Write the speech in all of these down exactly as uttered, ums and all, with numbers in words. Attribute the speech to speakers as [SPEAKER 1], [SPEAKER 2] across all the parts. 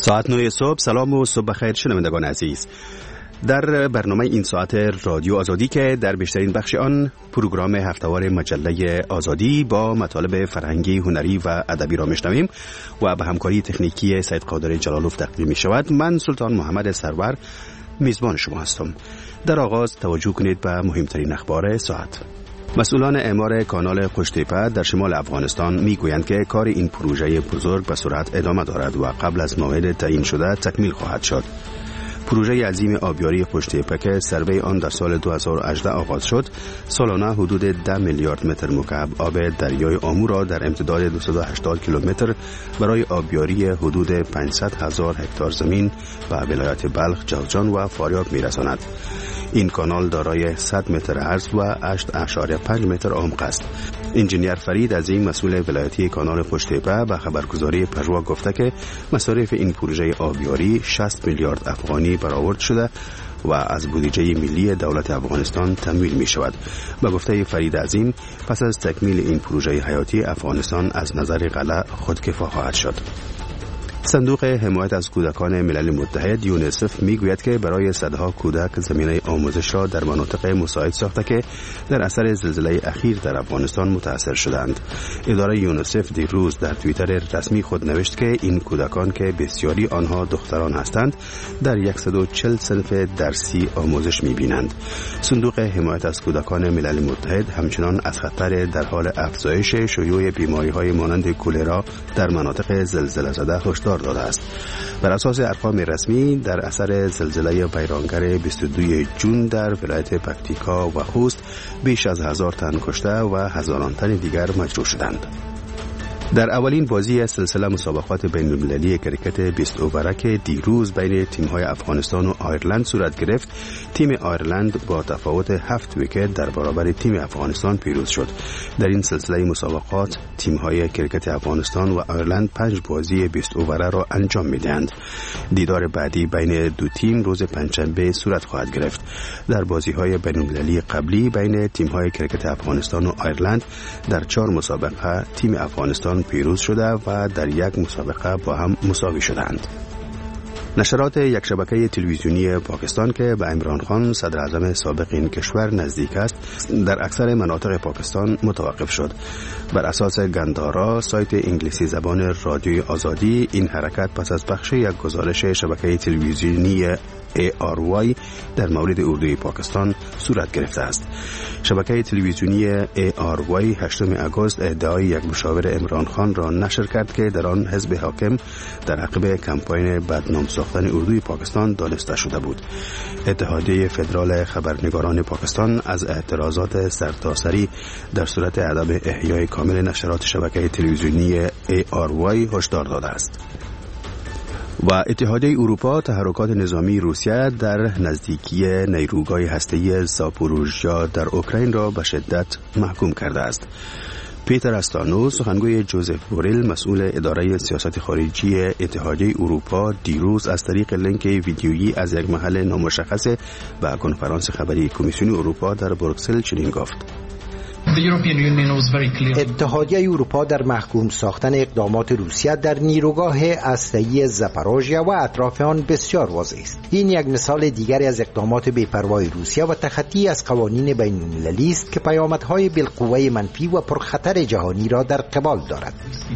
[SPEAKER 1] ساعت نه صبح. سلام و صبح بخیر شنوندگان عزیز. در برنامه این ساعت رادیو آزادی که در بیشترین بخش آن پروگرام هفته‌وار مجله آزادی با مطالب فرهنگی، هنری و ادبی را میشنویم و به همکاری تکنیکی سید قادر جلالوف تقدیم می شود. من سلطان محمد سرور میزبان شما هستم. در آغاز توجه کنید به مهمترین اخبار ساعت. مسئولان اعمار کانال قشتیپه در شمال افغانستان میگویند که کار این پروژه بزرگ به سرعت ادامه دارد و قبل از موعد تعیین شده تکمیل خواهد شد. پروژه عظیم آبیاری قشتیپه که سروی آن در سال دو هزار و هجده آغاز شد، سالانه حدود ده میلیارد متر مکعب آب دریای آمو را در امتداد دویست و هشتاد کیلومتر برای آبیاری حدود پانصد هزار هکتار زمین به ولایت بلخ، جوزجان و فاریاب میرساند. این کانال دارای صد متر عرض و هشت اشاریه پنج متر عمق است. انجینیر فرید از این مسئول ولایتی کانال قشتیپه به خبرگزاری پژوا گفته که مصارف این پروژه آبیاری شصت میلیارد افغانی برآورد شده و از بودجه ملی دولت افغانستان تمویل می شود. به گفته فرید عظیم، پس از تکمیل این پروژه حیاتی افغانستان از نظر غله خودکفا خواهد شد. صندوق حمایت از کودکان ملل متحد یونیسف میگوید که برای صدها کودک زمینه آموزش را در مناطق مساعد ساخته که در اثر زلزله اخیر در افغانستان متاثر شدند. اداره یونیسف دیروز در توییتر رسمی خود نوشت که این کودکان که بسیاری آنها دختران هستند در صد و چهل صنف درسی آموزش میبینند. صندوق حمایت از کودکان ملل متحد همچنان از خطر در حال افزایش شیوع بیماری‌های مانند کولرا در مناطق زلزله زده هشدار داده است. بر اساس ارقام رسمی در اثر زلزله بیرانگر بیست و دوم ژوئن در ولایت پکتیکا و خوست بیش از هزار تن کشته و هزاران تن دیگر مجروح شدند. در اولین بازی سلسله مسابقات بین‌المللی کرکت بیست اووره که دیروز بین تیم‌های افغانستان و آیرلند صورت گرفت، تیم آیرلند با تفاوت هفت ویکت در برابر تیم افغانستان پیروز شد. در این سلسله مسابقات تیم‌های کرکت افغانستان و آیرلند پنج بازی بیست اووره را انجام می‌دهند. دیدار بعدی بین دو تیم روز پنجشنبه صورت خواهد گرفت. در بازی‌های بین‌المللی قبلی بین تیم‌های کرکت افغانستان و آیرلند در چهار مسابقه تیم افغانستان پیروز شده و در یک مسابقه با هم مساوی شدند. نشرات یک شبکه تلویزیونی پاکستان که به عمران خان صدر اعظم سابق این کشور نزدیک است در اکثر مناطق پاکستان متوقف شد. بر اساس گندارا سایت انگلیسی زبان رادیوی آزادی، این حرکت پس از پخش یک گزارش شبکه تلویزیونی ای آر وای در مورد اردوی پاکستان صورت گرفته است. شبکه تلویزیونی ای آر وای هشتم آگوست ادعای یک مشاور عمران خان را نشر کرد که در آن حزب حاکم در عقب کمپاین بدنام ساختن اردوی پاکستان دانسته شده بود. اتحادیه فدرال خبرنگاران پاکستان از اعتراضات سرتاسری در صورت عدم احیای کامل نشرات شبکه تلویزیونی ای آر وای هشدار داده است. و اتحادیه اروپا تحرکات نظامی روسیه در نزدیکی نیروگاه هسته‌ای زاپوروژیا در اوکراین را به شدت محکوم کرده است. پیتر استانو، سخنگوی جوزف بوریل، مسئول اداره سیاست خارجی اتحادیه اروپا، دیروز از طریق لینک ویدیویی از یک محل نامشخص به کنفرانس خبری کمیسیون اروپا در بروکسل چنین گفت:
[SPEAKER 2] اتحادیه اروپا در محکوم ساختن اقدامات روسیه در نیروگاه هسته‌ای زاپاروژیا و اطراف آن بسیار واضح است. این یک مثال دیگری از اقدامات بی‌پروای روسیه و تخطی از قوانین بین‌المللی است که پیامدهای بالقوه منفی و پرخطر جهانی را در قبال دارد.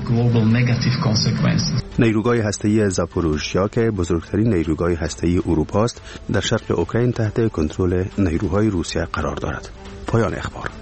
[SPEAKER 1] نیروگاه هسته‌ای زاپاروژیا که بزرگترین نیروگاه هسته‌ای اروپا است، در شرق اوکراین تحت کنترل نیروهای روسیه قرار دارد. پایان اخبار.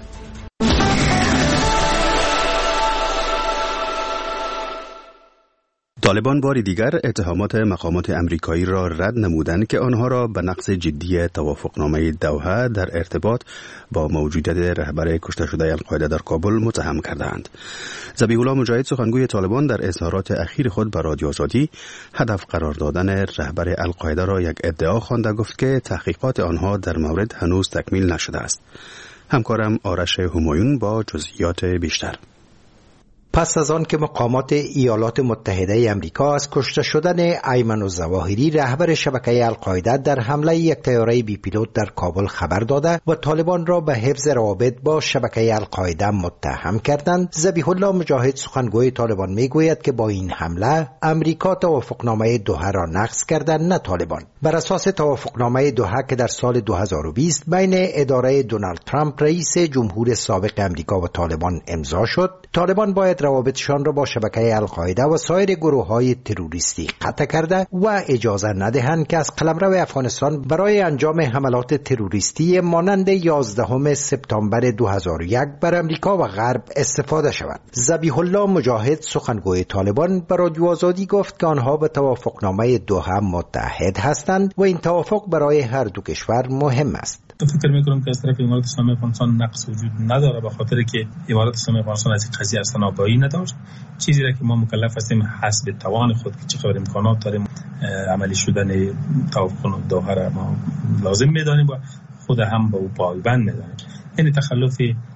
[SPEAKER 1] طالبان بار دیگر اتهامات مقامات امریکایی را رد نمودند که آنها را به نقض جدی توافقنامه دوحه در ارتباط با موجودیت رهبر کشته شده القاعده در کابل متهم کردند. ذبیح الله مجاهد، سخنگوی طالبان، در اظهارات اخیر خود به رادیو آزادی هدف قرار دادن رهبر القاعده را یک ادعا خوانده گفت که تحقیقات آنها در مورد هنوز تکمیل نشده است. همکارم آرش همایون با جزئیات بیشتر.
[SPEAKER 2] پس از آن که مقامات ایالات متحده آمریکا از کشته شدن ایمن الظواهری رهبر شبکه القاعده در حمله یک طیاره بی پیلوت در کابل خبر داده و طالبان را به حفظ روابط با شبکه القاعده متهم کردند، ذبیح الله مجاهد سخنگوی طالبان میگوید که با این حمله امریکا توافقنامه دوحه را نقض کرده، نه طالبان. بر اساس توافقنامه دوحه که در سال دو هزار و بیست بین اداره دونالد ترامپ رئیس جمهور سابق امریکا و طالبان امضا شد، طالبان باید روابطشان را با شبکه القاعده و سایر گروه‌های تروریستی قطع کرده و اجازه ندهند که از قلمرو افغانستان برای انجام حملات تروریستی مانند یازدهم سپتامبر دو هزار و یک بر امریکا و غرب استفاده شود. ذبیح الله مجاهد سخنگوی طالبان به رادیو آزادی گفت که آنها به توافقنامه دوحه متحد هستند و این توافق برای هر دو کشور مهم است.
[SPEAKER 3] فکر میکنم که از طرف امارات اسلامی افغانستان نقص وجود نداره، به خاطر که امارات اسلامی افغانستان از این قضیه اصلا آگاهی نداشت. چیزی را که ما مکلف هستیم حسب توان خود که چقدر امکانات داریم عملی شدن توافق دوحه را ما لازم میدانیم و خود هم به او پایبند میدانیم. یعنی تخلف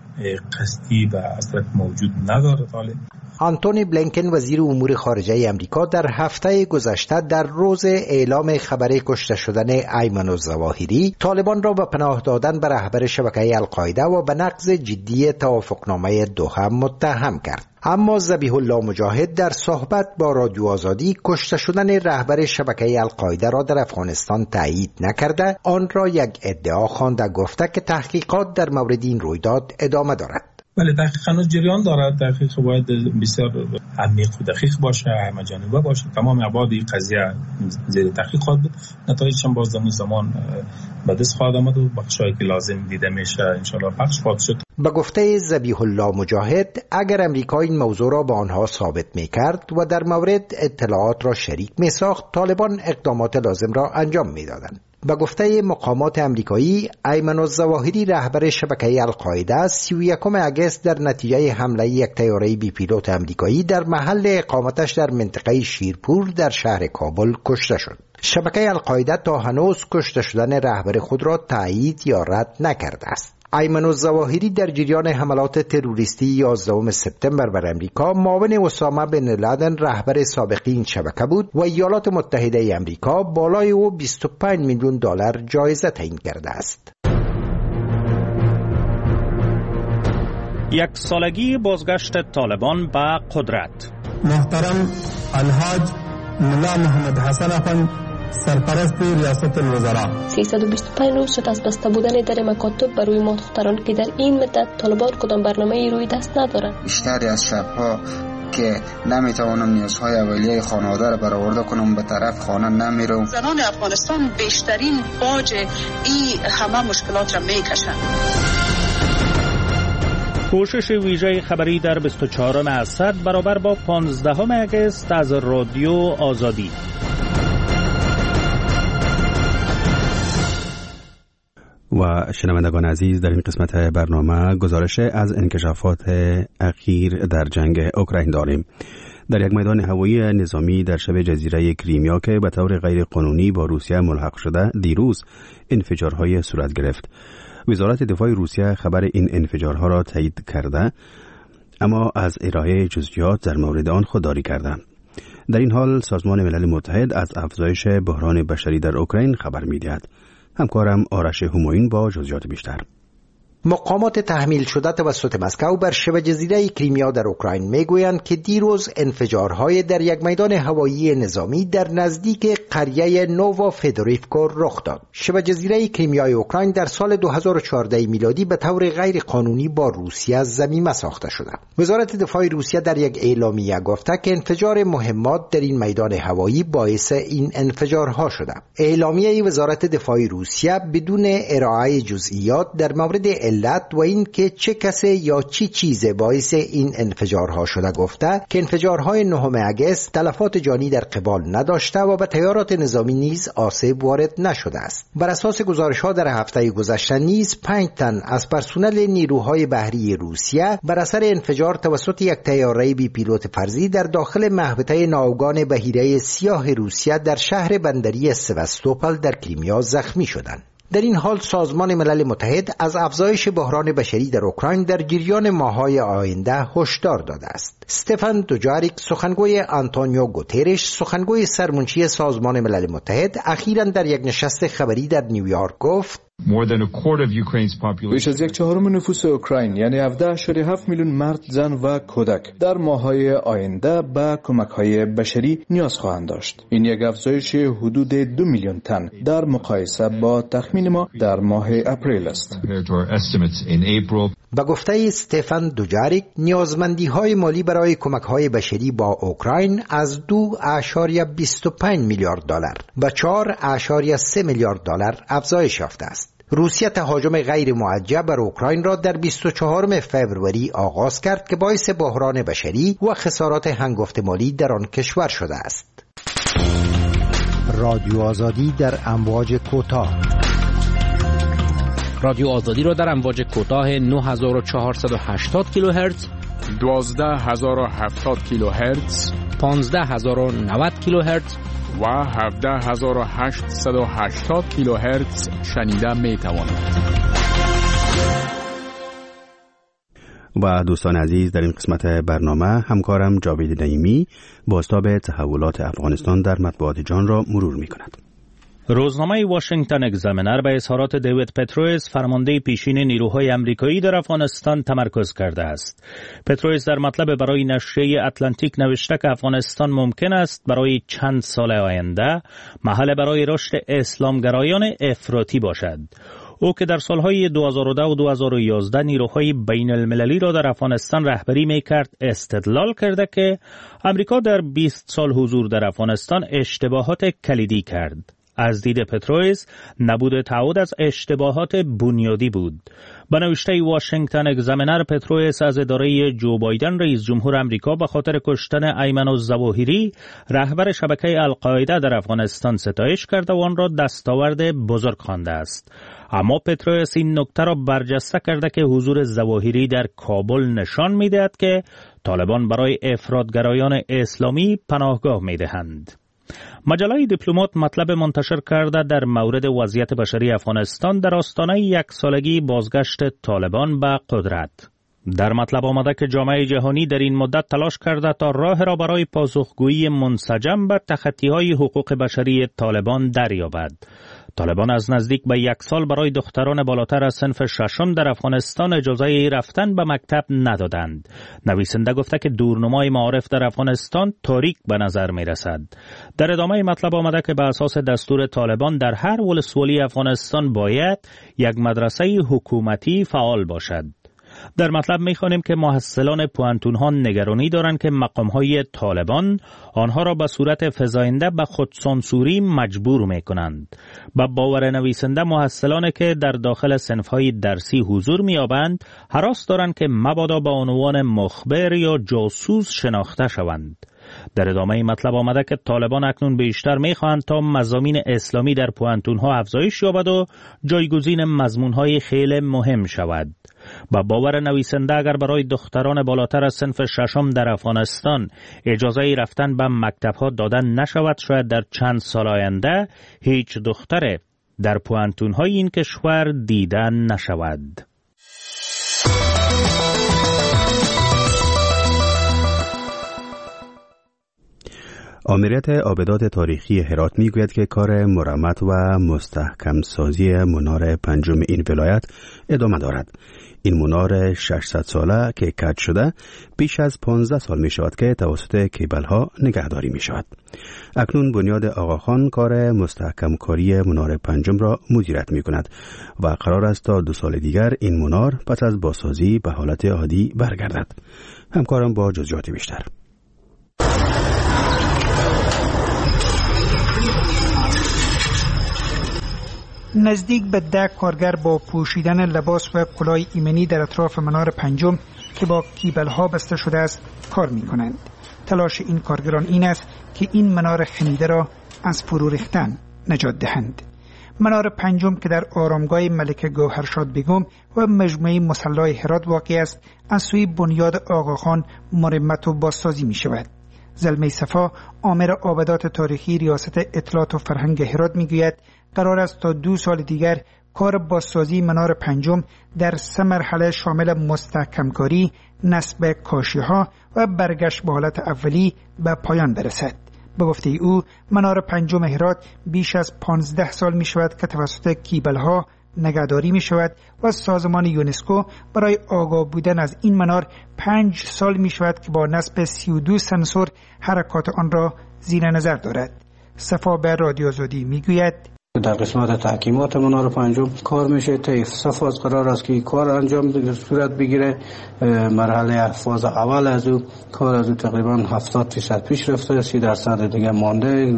[SPEAKER 3] قصدی و از طرف موجود نداره. طالب
[SPEAKER 2] آنتونی بلینکن وزیر امور خارجه امریکا در هفته گذشته در روز اعلام خبر کشته شدن ایمن الظواهری طالبان را به پناه دادن به رهبر شبکه القاعده و به نقض جدی توافقنامه دوحه متهم کرد. اما ذبیح الله مجاهد در صحبت با رادیو آزادی کشته شدن رهبر شبکه القاعده را در افغانستان تایید نکرده، آن را یک ادعا خوانده، گفته که تحقیقات در مورد این رویداد ادامه دارد.
[SPEAKER 3] ولی تحقیق هنوز جریان دارد. تحقیق باید بسیار عمیق و دقیق باشه، همه جانبه باشه. تمام ابعاد این قضیه زیر تحقیق خواهد بود. نتایجش هم باز در زمان به دست خواهد آمد و بخشایی که لازم دیده میشه ان شاء الله پخش خواهد شد.
[SPEAKER 2] به گفته ذبیح الله مجاهد، اگر امریکا این موضوع را به آنها ثابت میکرد و در مورد اطلاعات را شریک میساخت، طالبان اقدامات لازم را انجام میدادند. به گفته مقامات امریکایی، ایمن الظواهری رهبر شبکه القاعده سی و یکم اگست در نتیجه حمله یک طیاره بی پیلوت امریکایی در محل اقامتش در منطقه شیرپور در شهر کابل کشته شد. شبکه القاعده تا هنوز کشته شدن رهبر خود را تایید یا رد نکرده است. ایمن الظواهری در جریان حملات تروریستی یازدهم سپتامبر بر امریکا معاون اسامه بن لادن رهبر سابق این شبکه بود و ایالات متحده امریکا بالای او بیست و پنج میلیون دلار جایزه تعیین کرده است.
[SPEAKER 4] یک سالگی بازگشت طالبان به قدرت.
[SPEAKER 5] محترم الحاج ملا محمد حسن افند سرپرست ریاست الوزراء،
[SPEAKER 6] سیصد و بیست و پنج روز شد از بسته بودن در مکاتب بر روی ما دختران که در این مدت طالبان کدام برنامه روی دست ندارند.
[SPEAKER 7] بیشتری از شبها که نمیتوانم نیازهای اولیه خانواده را برآورده کنم به طرف خانه نمیرم.
[SPEAKER 8] زنان افغانستان بیشترین باج این همه مشکلات را میکشند.
[SPEAKER 4] کوشش ویژه خبری در بیست و چهارم اسد برابر با پانزدهم اگست از رادیو آزادی.
[SPEAKER 1] و شنوندگان عزیز، در این قسمت برنامه گزارش از انکشافات اخیر در جنگ اوکراین داریم. در یک میدان هوایی نظامی در شبه جزیره کریمیا که به طور غیر قانونی با روسیه ملحق شده، دیروز انفجارهای صورت گرفت. وزارت دفاع روسیه خبر این انفجارها را تایید کرده، اما از ارائه جزئیات در مورد آن خودداری کرده. در این حال سازمان ملل متحد از افزایش بحران بشری در اوکراین خبر می‌دهد. همکارم آرش همایون با جزئیات بیشتر.
[SPEAKER 2] مقامات تحمیل شده توسط مسکو بر شبه جزیره کریمیا در اوکراین میگویند که دیروز انفجارهای در یک میدان هوایی نظامی در نزدیک قریه نووا فدوریفکو رخ داد. شبه جزیره کریمیای اوکراین در سال دو هزار و چهارده میلادی به طور غیر قانونی با روسیه ضمیمه ساخته شده. وزارت دفاع روسیه در یک اعلامیه گفته که انفجار مهمات در این میدان هوایی باعث این انفجارها شده. اعلامیه وزارت دفاع روسیه بدون ارائه جزئیات در مورد علت و این که چه کسی یا چی چیز باعث این انفجارها شده گفته که انفجارهای نهم اگست تلفات جانی در قبال نداشته و به تیارات نظامی نیز آسیب وارد نشده است. بر اساس گزارش‌ها در هفته گذشته نیز پنج تن از پرسنل نیروهای بحری روسیه بر اثر انفجار توسط یک طیاره بی پیلوت فرضی در داخل محوطه ناوگان بحیره سیاه روسیه در شهر بندری سواستوپل در کریمیا زخمی شدند. در این حال سازمان ملل متحد از افزایش بحران بشری در اوکراین در جریان ماه‌های آینده هشدار داده است. استفان دوجاریک، سخنگوی آنتونیو گوترش، سخنگوی سرمنشی سازمان ملل متحد، اخیراً در یک نشست خبری در نیویورک گفت
[SPEAKER 9] بیش از یک چهارم نفوس اوکراین یعنی هفده اشاری هفت میلیون مرد، زن و کودک در ماه‌های آینده به کمک‌های بشری نیاز خواهند داشت. این یک افزایش حدود دو میلیون تن در مقایسه با تخمین ما در ماه اپریل است.
[SPEAKER 2] با گفته استفان دوجاریک، نیازمندی‌های مالی برای کمک‌های بشری با اوکراین از دو اشاریه بیست و پنج میلیارد دلار به چهار اشاریه سه میلیارد دلار افزایش یافته است. روسیه تهاجم غیر موجه بر اوکراین را در بیست و چهارم فوریه آغاز کرد که باعث بحران بشری و خسارات هنگفت مالی در آن کشور شده است. رادیو آزادی در امواج کوتاه.
[SPEAKER 10] رادیو آزادی را در امواج کوتاه نه هزار و چهارصد و هشتاد کیلوهرتز،
[SPEAKER 11] دوازده هزار و هفتاد کیلوهرتز،
[SPEAKER 10] پانزده هزار و نود کیلوهرتز
[SPEAKER 11] و هفده هزار و هشتصد و هشتاد کیلوهرتز شنیده می توانید.
[SPEAKER 1] و دوستان عزیز، در این قسمت برنامه همکارم جاوید نعیمی بازتاب تحولات افغانستان در مطبوعات جهان را مرور می کند.
[SPEAKER 4] روزنامه واشنگتن اگزامینر به اظهارات دیوید پترویس، فرمانده پیشین نیروهای آمریکایی در افغانستان تمرکز کرده است. پترویس در مطلب برای نشریه اتلانتیک نوشته که افغانستان ممکن است برای چند سال آینده محل برای رشد اسلامگرایان افراطی باشد. او که در سالهای دو هزار و ده و دو هزار و یازده نیروهای بین المللی را در افغانستان رهبری می کرد، استدلال کرده که آمریکا در بیست سال حضور در افغانستان اشتباهات کلیدی کرد. از دید پترویس، نبود تعهد از اشتباهات بنیادی بود. به نوشته واشنگتن اگزامینر، پترویس از اداره جو بایدن رئیس جمهور آمریکا به خاطر کشتن ایمن الظواهری، رهبر شبکه القاعده در افغانستان، ستایش کرده و آن را دستاورد بزرگ خوانده است. اما پترویس این نکته را برجسته کرده که حضور ظواهری در کابل نشان می‌دهد که طالبان برای افراطگرایان اسلامی پناهگاه می‌دهند. مجله دیپلمات مطلب منتشر کرده در مورد وضعیت بشری افغانستان در آستانه یک سالگی بازگشت طالبان به قدرت. در مطلب آمده که جامعه جهانی در این مدت تلاش کرده تا راه را برای پاسخگویی منسجم به تخطی‌های حقوق بشری طالبان دریابد. طالبان از نزدیک به یک سال برای دختران بالاتر از صنف ششم در افغانستان اجازه رفتن به مکتب ندادند. نویسنده گفته که دورنمای معارف در افغانستان تاریک به نظر می رسد. در ادامه مطلب آمده که به اساس دستور طالبان در هر ولسوالی افغانستان باید یک مدرسه حکومتی فعال باشد. در مطلب می‌خوانیم که محصلان پوانتون‌ها نگرانی دارند که مقام‌های طالبان آنها را به صورت فزاینده به خودسانسوری مجبور می‌کنند. با باور نویسنده، محصلانی که در داخل صنف‌های درسی حضور می‌یابند هراس دارند که مبادا به عنوان مخبر یا جاسوس شناخته شوند. در ادامه مطلب آمده که طالبان اکنون بیشتر می‌خواهند تا مضامین اسلامی در پوانتون‌ها افزایش یابد و جایگزین مضمون‌های خیلی مهم شود. با باور نویسنده، اگر برای دختران بالاتر از صنف ششم در افغانستان اجازه رفتن به مکتب‌ها دادن نشود، شاید در چند سال آینده هیچ دختر در پوانتون‌های این کشور دیدن نشود.
[SPEAKER 1] آمریت آبدات تاریخی هرات میگوید که کار مرمت و مستحکم سازی منار پنجم این ولایت ادامه دارد. این منار ششصد ساله که کج شده بیش از پانزده سال می شود که توسط کیبل ها نگهداری می شود. اکنون بنیاد آقاخان کار مستحکم کاری منار پنجم را مدیریت می کند و قرار است تا دو سال دیگر این منار پس از بازسازی به حالت عادی برگردد. همکارم با جزئیات بیشتر.
[SPEAKER 12] نزدیک به ده کارگر با پوشیدن لباس و کلاه ایمنی در اطراف منار پنجم که با کیبل ها بسته شده است کار می کنند. تلاش این کارگران این است که این منار خمیده را از فرو ریختن نجات دهند. منار پنجم که در آرامگاه ملکه گوهرشاد بیگم و مجموعه مصلی هرات واقع است، از سوی بنیاد آقاخان مرمت و بازسازی می شود. زلمه صفا، آمر آبدات تاریخی ریاست اطلاعات و فرهنگ هرات، می گوید قرار است تا دو سال دیگر کار بازسازی منار پنجم در سه مرحله شامل مستحکم‌کاری، نصب کاشی‌ها و برگشت به حالت اولی به پایان برسد. به گفته او منار پنجم هرات بیش از پانزده سال می شود که توسط کیبل‌ها نگهداری می شود و سازمان یونسکو برای آگاه بودن از این منار پنج سال می شود که با نصب سی و دو سنسور حرکات آن را زیر نظر دارد. صفا به رادیو آزادی می گوید
[SPEAKER 13] در قسمت تحکیمات منار پنجم کار میشه. تا فاز قرار است که کار انجام صورت بگیره. مرحله فاز اول از او کار از او تقریبا هفتاد درصد پیش رفته، سی درصد دیگه مانده.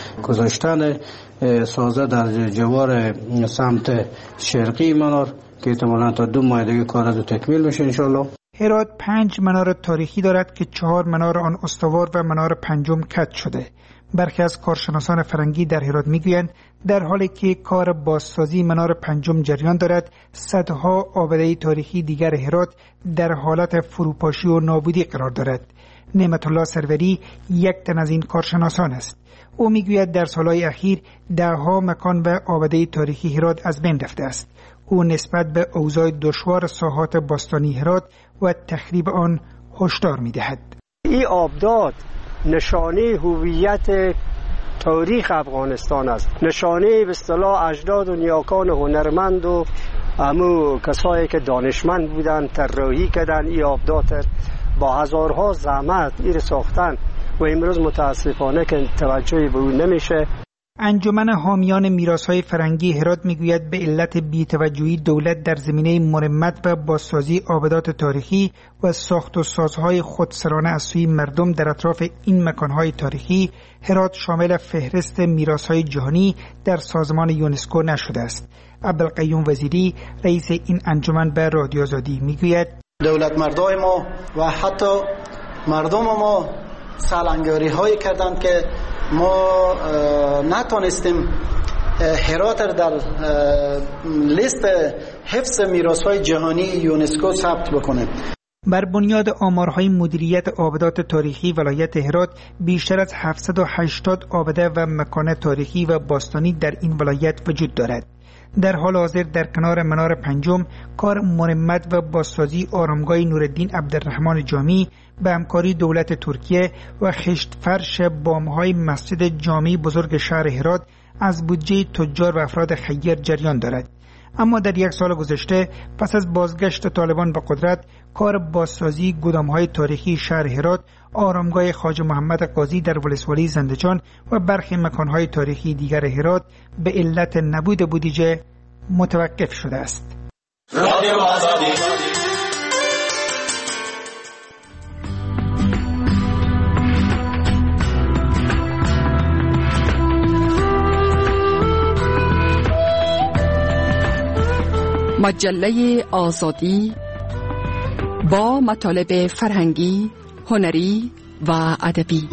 [SPEAKER 13] گذاشتن سازه در جوار سمت شرقی منار که احتمالاً تا دو ماه دیگه کار از او تکمیل میشه انشالله.
[SPEAKER 12] هرات پنج منار تاریخی دارد که چهار منار آن استوار و منار پنجم کج شده. برخی از کارشناسان فرنگی در هرات میگویند در حالی که کار بازسازی منار پنجم جریان دارد، صدها آبده تاریخی دیگر هرات در حالت فروپاشی و نابودی قرار دارد. نعمت الله سروری یک تن از این کارشناسان است. او میگوید در سالهای اخیر دهها مکان و آبده تاریخی هرات از بین رفته است. او نسبت به اوضاع دشوار ساحات باستانی هرات و تخریب آن هشدار میدهد.
[SPEAKER 14] این آبدات نشانه هویت تاریخ افغانستان است، نشانه به اصطلاح اجداد و نیاکان هنرمند و همو کسایی که دانشمند بودن طراحی کردن این آبدات با هزارها زحمت این ساختن و امروز متاسفانه که توجهی به اون نمیشه.
[SPEAKER 12] انجمن حامیان میراث‌های فرهنگی هرات میگوید به علت بی‌توجهی دولت در زمینه مرمت و بازسازی آبدات تاریخی و ساخت و سازهای خودسرانه از سوی مردم در اطراف این مکانهای تاریخی، هرات شامل فهرست میراث‌های جهانی در سازمان یونسکو نشده است. عبدالقیوم وزیری رئیس این انجمن به رادیو آزادی میگوید
[SPEAKER 15] دولت مردای ما و حتی مردم ما سالنگاری هایی کردند که ما نتونستیم هرات در لیست حفظ میراث‌های جهانی یونسکو ثبت بکنیم.
[SPEAKER 12] بر بنیاد آمارهای مدیریت آبدات تاریخی ولایت هرات بیشتر از هفتصد و هشتاد آبده و مکان تاریخی و باستانی در این ولایت وجود دارد. در حال حاضر در کنار منار پنجم کار مرمت و بازسازی آرامگاه نورالدین عبدالرحمن جامی به همکاری دولت ترکیه و خشت فرش بامهای مسجد جامی بزرگ شهر هرات از بودجه تجار و افراد خیر جریان دارد. اما در یک سال گذشته پس از بازگشت طالبان به قدرت، کار بازسازی گدامهای تاریخی شهر هرات، آرامگاه خواجه محمد قاضی در ولسوالی زندجان و برخی مکانهای تاریخی دیگر هرات به علت نبود بودجه متوقف شده است. رادیو آزادی.
[SPEAKER 16] مجله آزادی با مطالب فرهنگی، هنری و ادبی.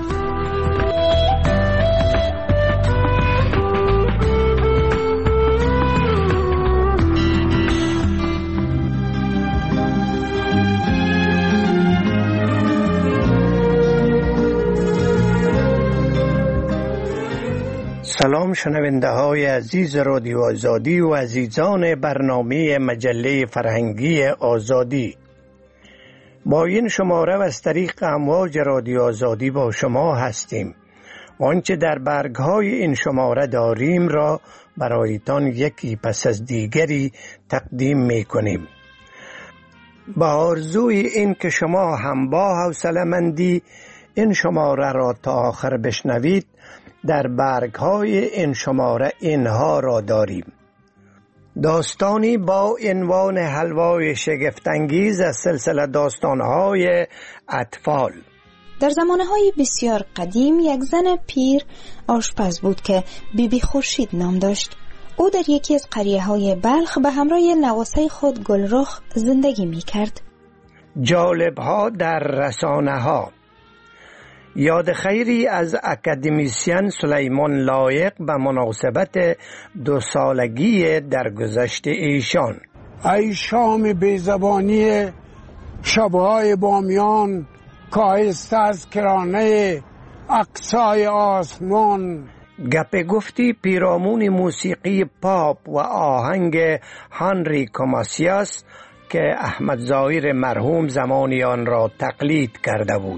[SPEAKER 17] سلام شنونده های عزیز رادیو آزادی و عزیزان برنامه مجله فرهنگی آزادی. با این شماره و از طریق امواج رادیو آزادی با شما هستیم. آنچه در برگ های این شماره داریم را برایتان یکی پس از دیگری تقدیم می کنیم. با آرزوی این که شما هم با حوصله‌مندی این شماره را تا آخر بشنوید، در برگ های این شماره اینها را داریم: داستانی با عنوان حلوای شگفت‌انگیز از سلسله داستان‌های اطفال.
[SPEAKER 18] در زمانه‌های بسیار قدیم یک زن پیر آشپز بود که بی بی خورشید نام داشت. او در یکی از قریه‌های بلخ به همراه نواسه خود گلرخ زندگی می‌کرد.
[SPEAKER 17] جالب‌ها در رسانه‌ها. یاد خیری از اکادمیسین سلیمان لایق به مناسبت دو سالگی درگذشت ایشان.
[SPEAKER 19] ای شام بیزبانی شبهای بامیان، کاهسته از کرانه اقصای آسمان.
[SPEAKER 17] گپ گفتی پیرامون موسیقی پاپ و آهنگ هنری کاماسیاس که احمد ظاهر مرحوم زمانی آن را تقلید کرده بود.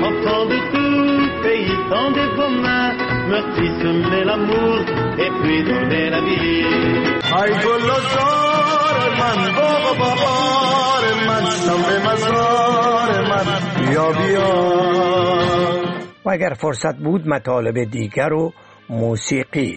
[SPEAKER 17] و اگر فرصت بود مطالب دیگر و موسیقی.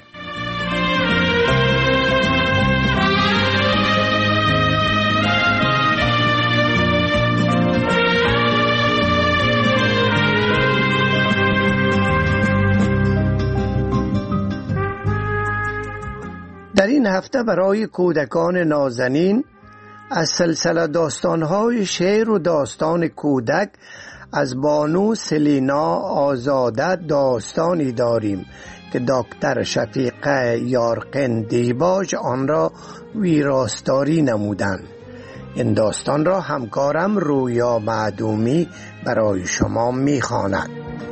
[SPEAKER 17] در این هفته برای کودکان نازنین از سلسله داستان‌های شعر و داستان کودک از بانو سلینا آزاده داستانی داریم که دکتر شفیقه یارقین دیباج آن را ویراستاری نمودند. این داستان را همکارم رویا معدومی برای شما می‌خواند.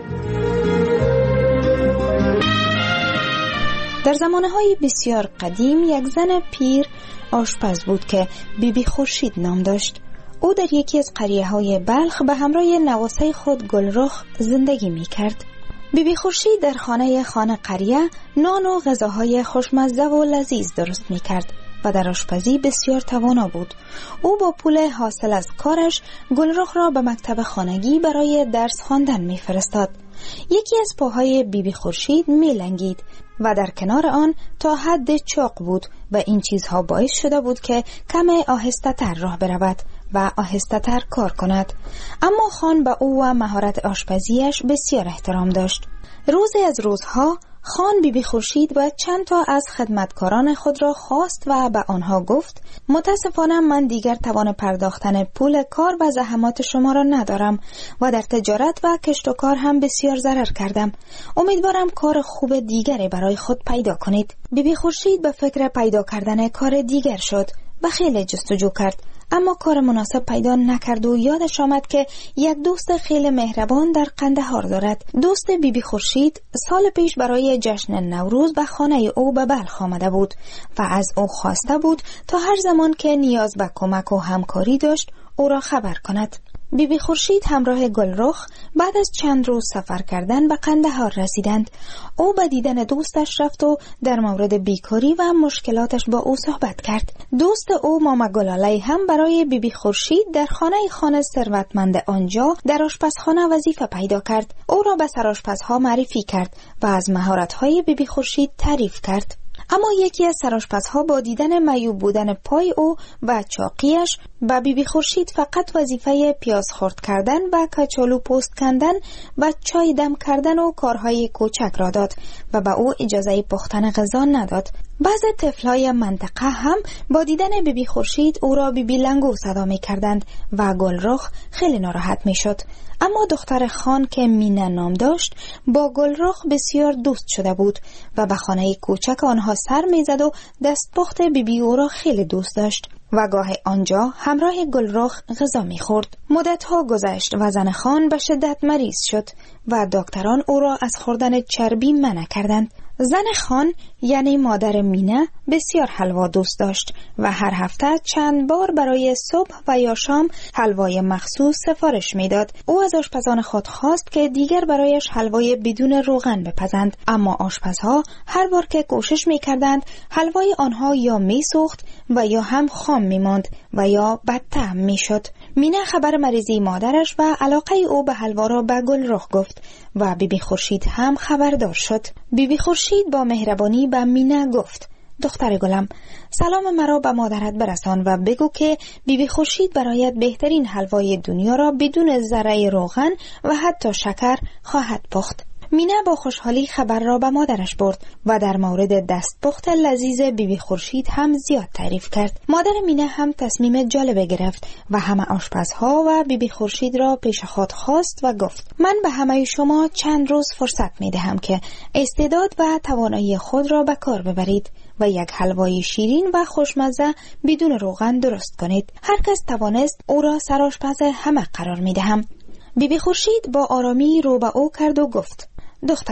[SPEAKER 18] در زمانه‌های بسیار قدیم یک زن پیر آشپز بود که بی بی خورشید نام داشت. او در یکی از قریه‌های بلخ به همراه نواسه خود گلرخ زندگی می‌کرد. بی بی خورشید در خانه خانه قریه نان و غذاهای خوشمزه و لذیذ درست می‌کرد و در آشپزی بسیار توانا بود. او با پول حاصل از کارش گلرخ را به مکتب خانگی برای درس خواندن می‌فرستاد. یکی از پاهای بی بی خورشید می‌لنگید و در کنار آن تا حد چاق بود و این چیزها باعث شده بود که کم آهسته تر راه برود و آهسته تر کار کند. اما خان به او و مهارت آشپزیش بسیار احترام داشت. روزی از روزها خان بی بی خورشید و چند تا از خدمتکاران خود را خواست و به آنها گفت متاسفانه من دیگر توان پرداختن پول کار و زحمات شما را ندارم و در تجارت و کشت و کار هم بسیار ضرر کردم. امیدوارم کار خوب دیگری برای خود پیدا کنید. بی بی خورشید به فکر پیدا کردن کار دیگر شد و خیلی جستجو کرد، اما کار مناسب پیدا نکرد و یادش آمد که یک دوست خیلی مهربان در قندهار دارد. دوست بی بی خورشید سال پیش برای جشن نوروز به خانه او به بلخ آمده بود و از او خواسته بود تا هر زمان که نیاز به کمک و همکاری داشت او را خبر کند. بی بی خورشید همراه گلرخ بعد از چند روز سفر کردن به قندهار رسیدند. او به دیدن دوستش رفت و در مورد بیکاری و مشکلاتش با او صحبت کرد. دوست او ماما گلالی هم برای بی بی خورشید در خانه خانه ثروتمند آنجا در آشپزخانه وظیفه پیدا کرد. او را به سرآشپزها معرفی کرد و از مهارت‌های بی بی خورشید تعریف کرد. اما یکی از سرآشپزها با دیدن معیوب بودن پای او و چاقیش به بی بی خورشید فقط وظیفه پیاز خرد کردن و کچالو پوست کندن و چای دم کردن و کارهای کوچک را داد و به او اجازه پختن غذا نداد. بعضی طفلای منطقه هم با دیدن بی بی خورشید او را بی بی لنگو صدا می کردند و گلرخ خیلی ناراحت می شد. اما دختر خان که مینا نام داشت با گلرخ بسیار دوست شده بود و به خانه کوچک آنها سر می زد و دستپخت بی بی او را خیلی دوست داشت و گاه آنجا همراه گلرخ غذا می خورد. مدت ها گذشت و زن خان به شدت مریض شد و دکتران او را از خوردن چربی منع کردند. زن خان یعنی مادر مینا بسیار حلوا دوست داشت و هر هفته چند بار برای صبح و یا شام حلوای مخصوص سفارش میداد. او از آشپزان خود خواست که دیگر برایش حلوای بدون روغن بپزند، اما آشپزها هر بار که کوشش میکردند حلوای آنها یا میسوخت و یا هم خام میماند و یا بدطعم میشد. مینا خبر مریضی مادرش و علاقه او به حلوا را به گلرخ گفت و بی بی خورشید هم خبردار شد. بی بی خورشید با مهربانی به مینا گفت دختر گلم، سلام مرا به مادرت برسان و بگو که بی بی خورشید برایت بهترین حلوای دنیا را بدون ذره روغن و حتی شکر خواهد پخت. مینا با خوشحالی خبر را به مادرش برد و در مورد دستپخت لذیذ بی بی خورشید هم زیاد تعریف کرد. مادر مینا هم تصمیم جالب گرفت و همه آشپزها و بی بی خورشید را پیش خود خواست و گفت من به همه شما چند روز فرصت می دهم که استعداد و توانایی خود را به کار ببرید و یک حلوای شیرین و خوشمزه بدون روغن درست کنید. هر کس توانست او را سرآشپز همه قرار می دهم. بی بی خورشید با آرامی رو به او کرد و گفت دخترم،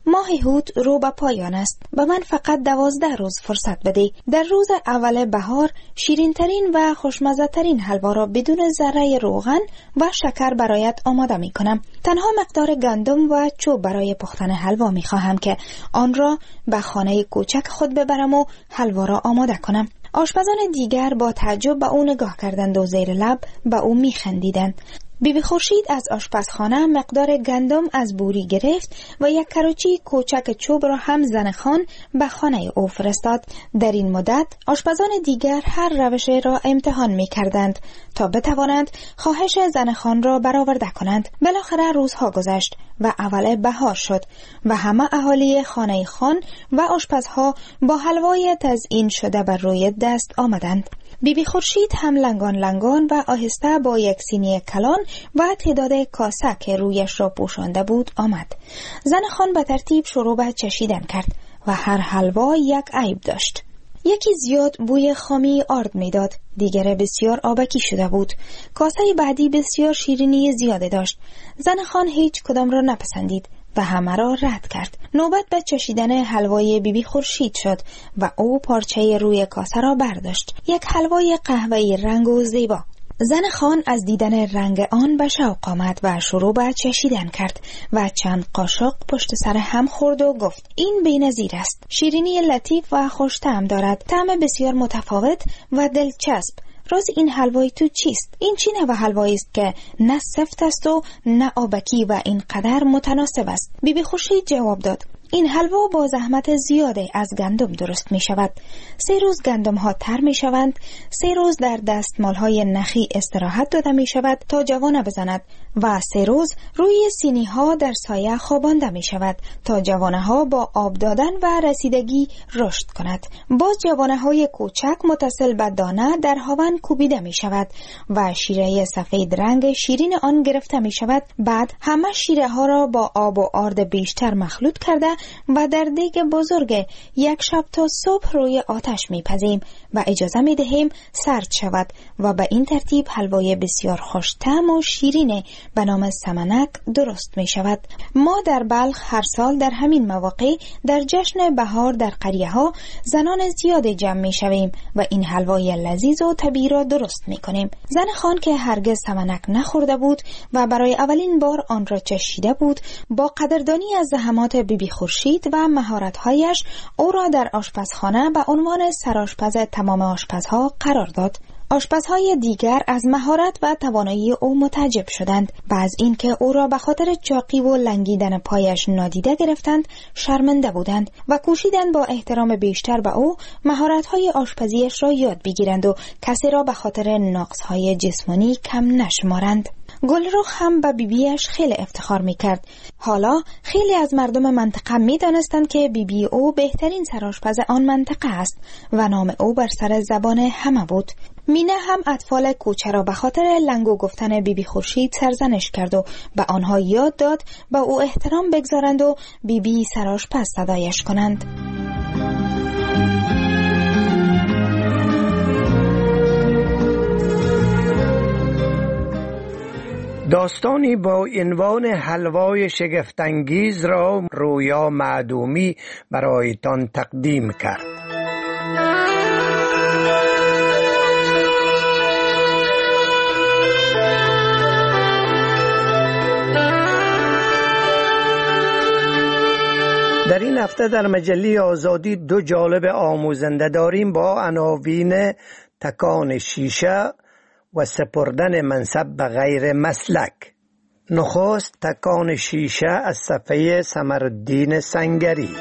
[SPEAKER 18] ماه هوت رو به پایان است. به من فقط دوازده روز فرصت بده. در روز اول بهار شیرین‌ترین و خوشمزه‌ترین حلوا را بدون ذره روغن و شکر برایت آماده می کنم. تنها مقدار گندم و چوب برای پختن حلوا می خواهم که آن را به خانه کوچک خود ببرم و حلوا را آماده کنم. آشپزان دیگر با تعجب به او نگاه کردند و زیر لب به او می خندیدند. بیبی خورشید از آشپزخانه مقدار گندم از بوری گرفت و یک کروچی کوچک چوب را هم زنخان به خانه او فرستاد. در این مدت آشپزان دیگر هر روش را امتحان می کردند تا بتوانند خواهش زنخان را برآورده کنند. بالاخره روزها گذشت و اول بهار شد و همه اهالی خانه خان و آشپزها با حلوای تزیین شده بر روی دست آمدند. بیبی خورشید هم لنگان لنگان و آهسته با یک سینی کلان و تعداد کاسه که رویش را پوشانده بود آمد. زن خان به ترتیب شروع به چشیدن کرد و هر حلوا یک عیب داشت. یکی زیاد بوی خامی آرد میداد، دیگر بسیار آبکی شده بود. کاسه بعدی بسیار شیرینی زیاده داشت. زن خان هیچ کدام را نپسندید و همه را رد کرد. نوبت به چشیدن حلوای بیبی خورشید شد و او پارچه روی کاسه را برداشت. یک حلوای قهوه‌ای رنگ و زیبا. زن خان از دیدن رنگ آن به شوق آمد و شروع به چشیدن کرد و چند قاشق پشت سر هم خورد و گفت این بی‌نظیر است. شیرینی لطیف و خوش طعم دارد، طعم بسیار متفاوت و دلچسب. راز این حلوای تو چیست؟ این چی نوع حلوایی است که نه سفت است و نه آبکی و اینقدر متناسب است؟ بیبی خورشید جواب داد این حلوا با زحمت زیاده از گندم درست می شود. سه روز گندم ها تر می شوند، سه روز در دستمال های نخی استراحت داده می شود تا جوانه بزند و سه روز روی سینی ها در سایه خوابانده می شود تا جوانه ها با آب دادن و رسیدگی رشد کند. باز جوانه های کوچک متصل به دانه در هاون کوبیده می شود و شیره سفید رنگ شیرین آن گرفته می شود. بعد همه شیره ها را با آب و آرد بیشتر مخلوط کرده و در دیگ بزرگ یک شب تا صبح روی آتش میپزیم و اجازه میدهیم سرد شود و به این ترتیب حلوای بسیار خوش طعم و شیرین به نام سمنک درست می شود. ما در بلخ هر سال در همین مواقع در جشن بهار در قریه ها زنان زیاد جمع می شویم و این حلوای لذیذ و طبیعی را درست می کنیم. زن خان که هرگز سمنک نخورده بود و برای اولین بار آن را چشیده بود، با قدردانی از زحمات بیبی خورشید و مهارت‌هایش او را در آشپزخانه به عنوان سرآشپز تمام آشپزها قرار داد. آشپزهای دیگر از مهارت و توانایی او متعجب شدند و از اینکه او را به خاطر چاقی و لنگیدن پایش نادیده گرفتند شرمنده بودند و کوشیدند با احترام بیشتر به او مهارت‌های آشپزیش را یاد بگیرند و کسی را به خاطر نقص‌های جسمانی کم نشمارند. گلرخ هم به بیبیش خیلی افتخار میکرد. حالا خیلی از مردم منطقه میدانستند که بیبی او بهترین سرآشپز آن منطقه است و نام او بر سر زبان همه بود. مینه هم اطفال کوچه را به خاطر لنگو گفتن بیبی خورشید سرزنش کرد و به آنها یاد داد به او احترام بگذارند و بیبی سرآشپز صدایش کنند.
[SPEAKER 17] داستانی با عنوان حلوای شگفت‌انگیز را رویا معدومی برایتان تقدیم کرد. در این هفته در مجله آزادی دو جالب آموزنده داریم با عناوین تکان شیشه و سپردن منصب به غیر مسلک. نخست تکان شیشه از صفحه سمرالدین سنگری.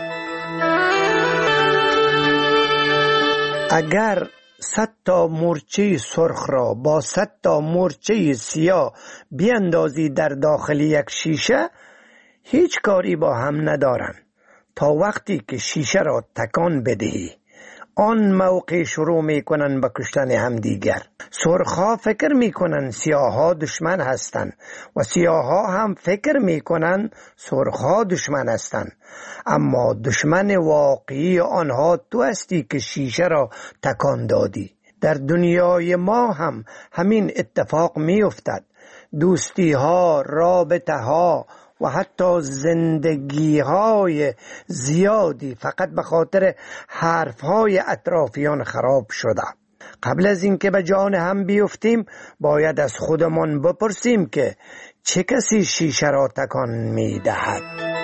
[SPEAKER 17] اگر صد تا مورچه سرخ را با صد تا مورچه سیاه بیندازی در داخل یک شیشه، هیچ کاری با هم ندارن تا وقتی که شیشه را تکان بدهی. آن موقع شروع میکنن به کشتن همدیگر. سرخا فکر میکنن سیاها دشمن هستن و سیاها هم فکر میکنن سرخا دشمن هستن، اما دشمن واقعی آنها تو هستی که شیشه را تکان دادی. در دنیای ما هم همین اتفاق میافتد. دوستی ها، رابطه ها و حتی زندگی های زیادی فقط به خاطر حرف های اطرافیان خراب شده. قبل از اینکه به جان هم بیفتیم باید از خودمان بپرسیم که چه کسی شیشه را تکان می دهد.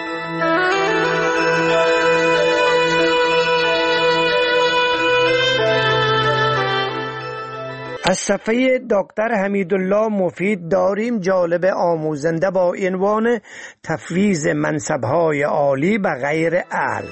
[SPEAKER 17] از صفحه دکتر حمیدالله مفید داریم جالب آموزنده با عنوان تفویض منصب‌های عالی به غیر اهل.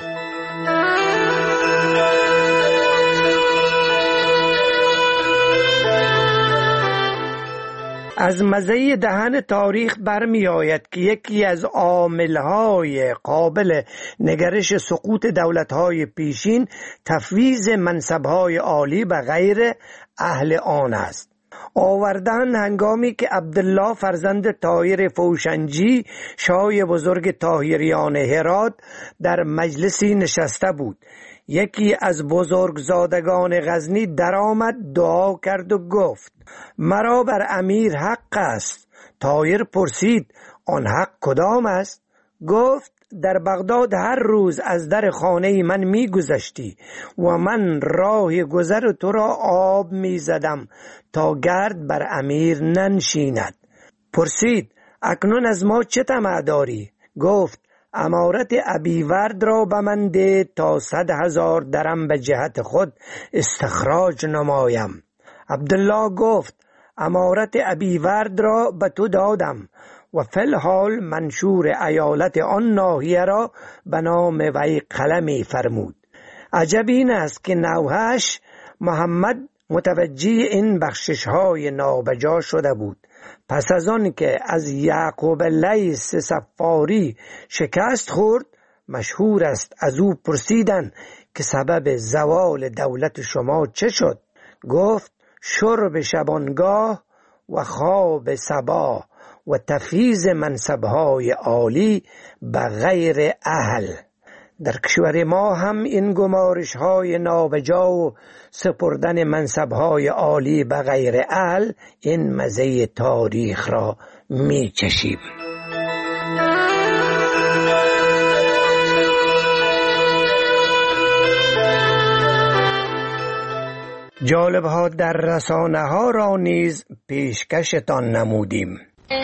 [SPEAKER 17] از مزه دهن تاریخ برمی آید که یکی از عامل‌های قابل نگرش سقوط دولت‌های پیشین تفویض منصب‌های عالی به غیر اهل آن است. آوردن هنگامی که عبدالله فرزند طاهر فوشنجی شاه بزرگ طاهریان هرات در مجلسی نشسته بود، یکی از بزرگزادگان غزنی درآمد، دعا کرد و گفت مرا بر امیر حق است. طاهر پرسید آن حق کدام است؟ گفت در بغداد هر روز از در خانه من می گذشتی و من راه گذر تو را آب می زدم تا گرد بر امیر ننشیند. پرسید اکنون از ما چه طمع داری؟ گفت امارت ابیورد را به من ده تا صد هزار درم به جهت خود استخراج نمایم. عبدالله گفت امارت ابیورد را به تو دادم و فی الحال منشور ایالت آن ناحیه را به نام وی قلمی فرمود. عجب این است که نوحش محمد متوجه این بخشش های نابجا شده بود. پس از آن که از یعقوب لیث صفاری شکست خورد، مشهور است از او پرسیدن که سبب زوال دولت شما چه شد؟ گفت شرب شبانگاه و خواب صباح و تفویض منصب‌های عالی به غیر اهل. در کشور ما هم این گمارش‌های نابجا و سپردن منصب‌های عالی به غیر اهل این مزه تاریخ را می‌چشیم. جالب‌ها در رسانه‌ها را نیز پیشکشتان نمودیم.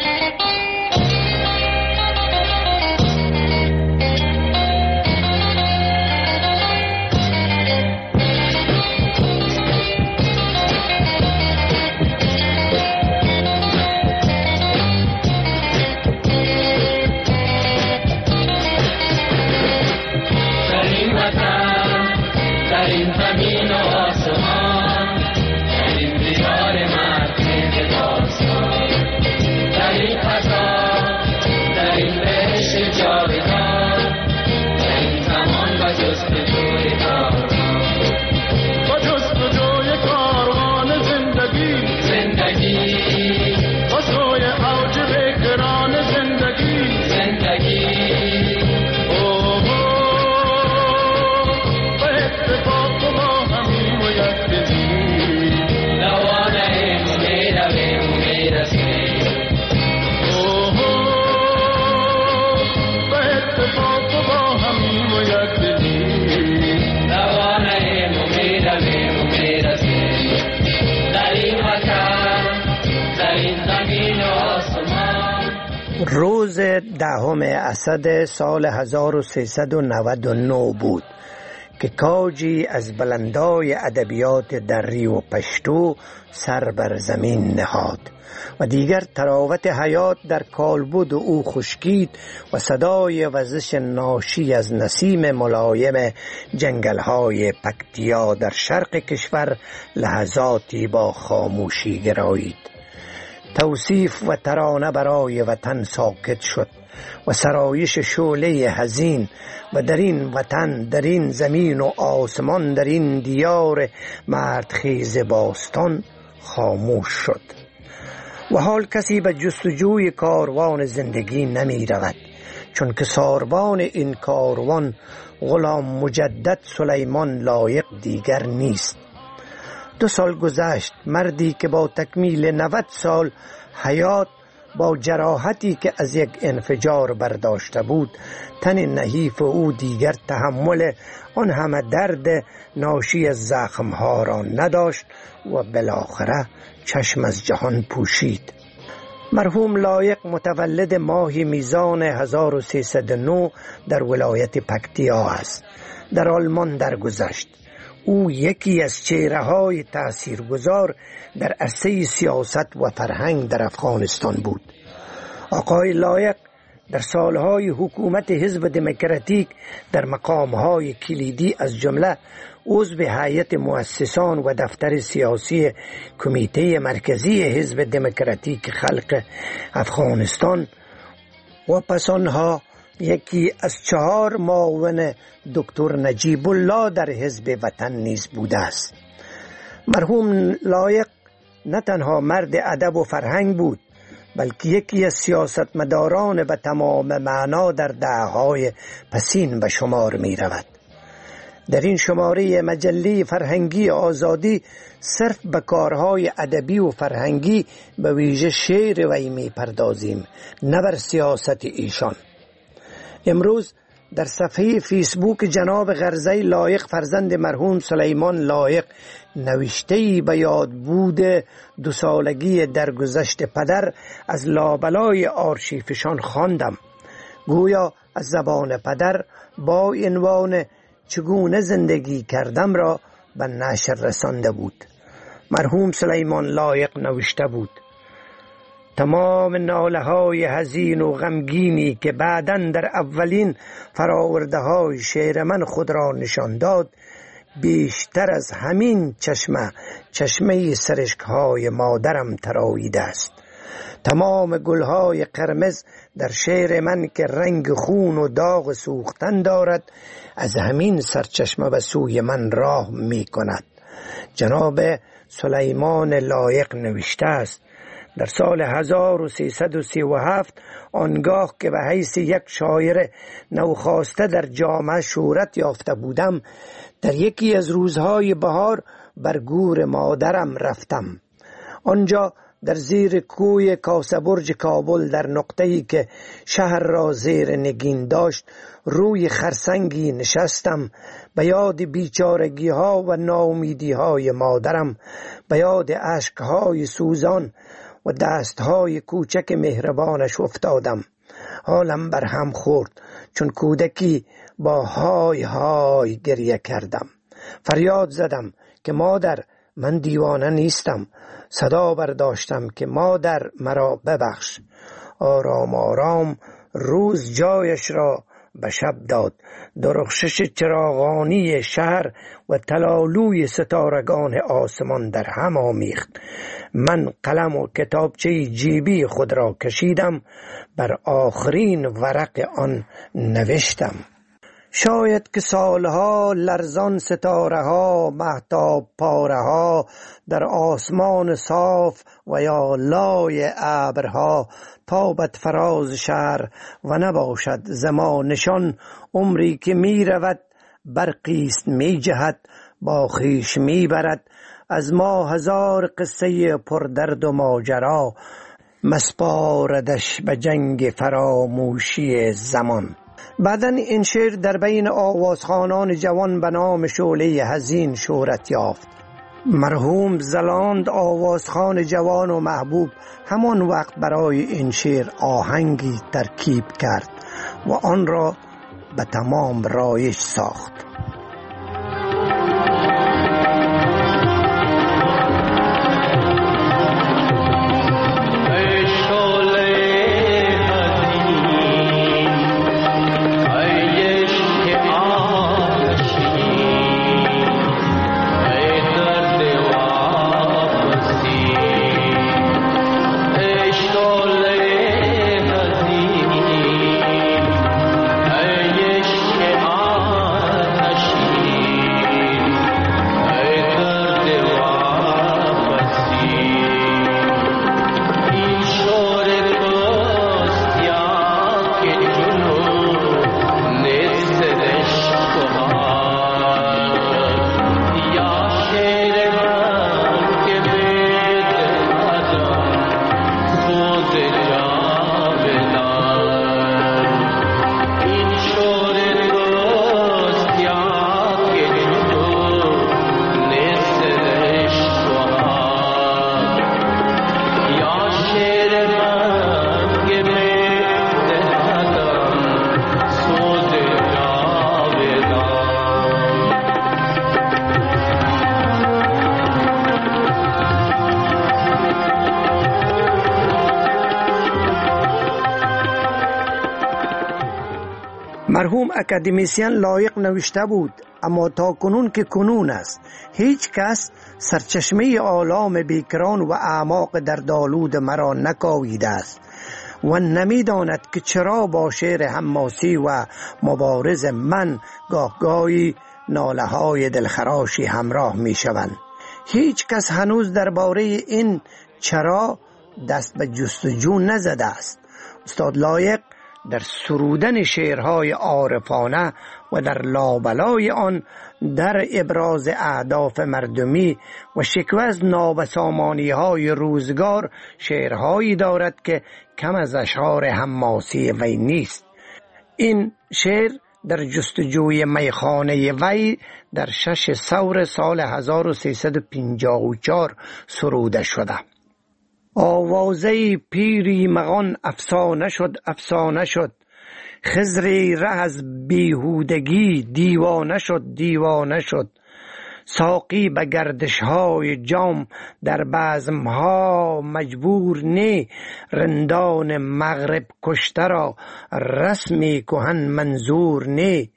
[SPEAKER 17] روز دهم اسد سال هزار و سیصد و نود و نه بود که کاجی از بلندای ادبیات دری و پشتو سر بر زمین نهاد و دیگر تراوت حیات در کالبد او خشکید و صدای وزش ناشی از نسیم ملایم جنگل‌های پکتیا در شرق کشور لحظاتی با خاموشی گرایید. توصیف و ترانه برای وطن ساکت شد و سرایش شعله حزین و در این وطن، در این زمین و آسمان، در این دیار مردخیز باستان خاموش شد و حال کسی به جستجوی کاروان زندگی نمی رود، چون که ساربان این کاروان غلام مجدد سلیمان لایق دیگر نیست. دو سال گذشت، مردی که با تکمیل نود سال حیات با جراحتی که از یک انفجار برداشته بود، تن نحیف او دیگر تحمل آن همه درد ناشی از زخمها را نداشت و بالاخره چشم از جهان پوشید. مرحوم لایق متولد ماه میزان هزار و سیصد و نه در ولایت پکتیا است. در آلمان درگذشت. او یکی از چهره‌های تاثیرگذار در عرصه سیاست و فرهنگ در افغانستان بود. آقای لایق در سالهای حکومت حزب دموکراتیک در مقامهای کلیدی از جمله عضو هیئت مؤسسان و دفتر سیاسی کمیته مرکزی حزب دموکراتیک خلق افغانستان و پس آنها یکی از چهار معاون دکتر نجیب الله در حزب وطن نیز بوده است. مرحوم لایق نه تنها مرد ادب و فرهنگ بود، بلکه یکی از سیاستمداران به تمام معنا در دهه‌های پسین به شمار می رود. در این شماره مجله فرهنگی آزادی صرف به کارهای ادبی و فرهنگی به ویژه شعر وی می پردازیم، نه بر سیاست ایشان. امروز در صفحه فیسبوک جناب غرزی لایق فرزند مرحوم سلیمان لایق نوشته‌ای به یاد بود دو سالگی درگذشت پدر از لابلای آرشیفشان خواندم. گویا از زبان پدر با عنوان چگونه زندگی کردم را به نشر رسانده بود. مرحوم سلیمان لایق نوشته بود: تمام ناله های حزین و غمگینی که بعداً در اولین فراورده های شعر من خود را نشان داد، بیشتر از همین چشمه چشمه سرشک های مادرم تراویده است. تمام گل های قرمز در شعر من که رنگ خون و داغ سوختن دارد، از همین سرچشمه به سوی من راه می کند. جناب سلیمان لایق نوشته است: در سال هزار و سیصد و سی و هفت آنگاه که به حیث یک شاعر نوخاسته در جامعه شهرت یافته بودم، در یکی از روزهای بهار بر گور مادرم رفتم. آنجا در زیر کوی کاسبرج کابل در نقطه‌ای که شهر را زیر نگین داشت روی خرسنگی نشستم. به یاد بیچارگی ها و ناامیدی های مادرم، به یاد اشک های سوزان و دست های کوچک مهربانش افتادم. حالم بر هم خورد، چون کودکی با های های گریه کردم. فریاد زدم که مادر، من دیوانه نیستم. صدا برداشتم که مادر مرا ببخش. آرام آرام روز جایش را به شب داد. درخشش چراغانی شهر و تلالوی ستارگان آسمان در هم آمیخت. من قلم و کتابچه جیبی خود را کشیدم، بر آخرین ورق آن نوشتم: شاید که سالها لرزان ستاره ها، مهتاب پاره ها در آسمان صاف و یا لای ابرها تابت فراز شهر و نباشد زمان نشان. عمری که می رود برقیست می جهد، با خیش می برد از ما هزار قصه پردرد و ماجرا، مسپاردش به جنگ فراموشی زمان. بعداً این شعر در بین آوازخوانان جوان به نام شعله حزین شهرت یافت. مرحوم زلاند آوازخوان جوان و محبوب همان وقت برای این شعر آهنگی ترکیب کرد و آن را به تمام رایج ساخت. مرحوم اکادمیسین لایق نوشته بود، اما تا کنون که کنون است هیچ کس سرچشمه آلام بیکران و اعماق در دالود مرا نکاویده است و نمیداند که چرا با شعر حماسی و مبارز من گاهگاهی ناله های دلخراشی همراه می شوند. هیچ کس هنوز درباره این چرا دست به جستجو نزده است. استاد لایق در سرودن شعرهای عارفانه و در لابلای آن در ابراز اهداف مردمی و شکوه از نابسامانی های روزگار شعرهایی دارد که کم از اشعار حماسی وی نیست. این شعر در جستجوی میخانه وی در شش ثور سال هزار و سیصد و پنجاه و چهار سروده شده. آوازه پیری مغان افسانه شد افسانه شد، خضری ره از بیهودگی دیوانه شد دیوانه شد. ساقی به گردش‌های جام در بزم‌ها مجبور نی، رندان مغرب کشته را رسمی کهن منظور نی.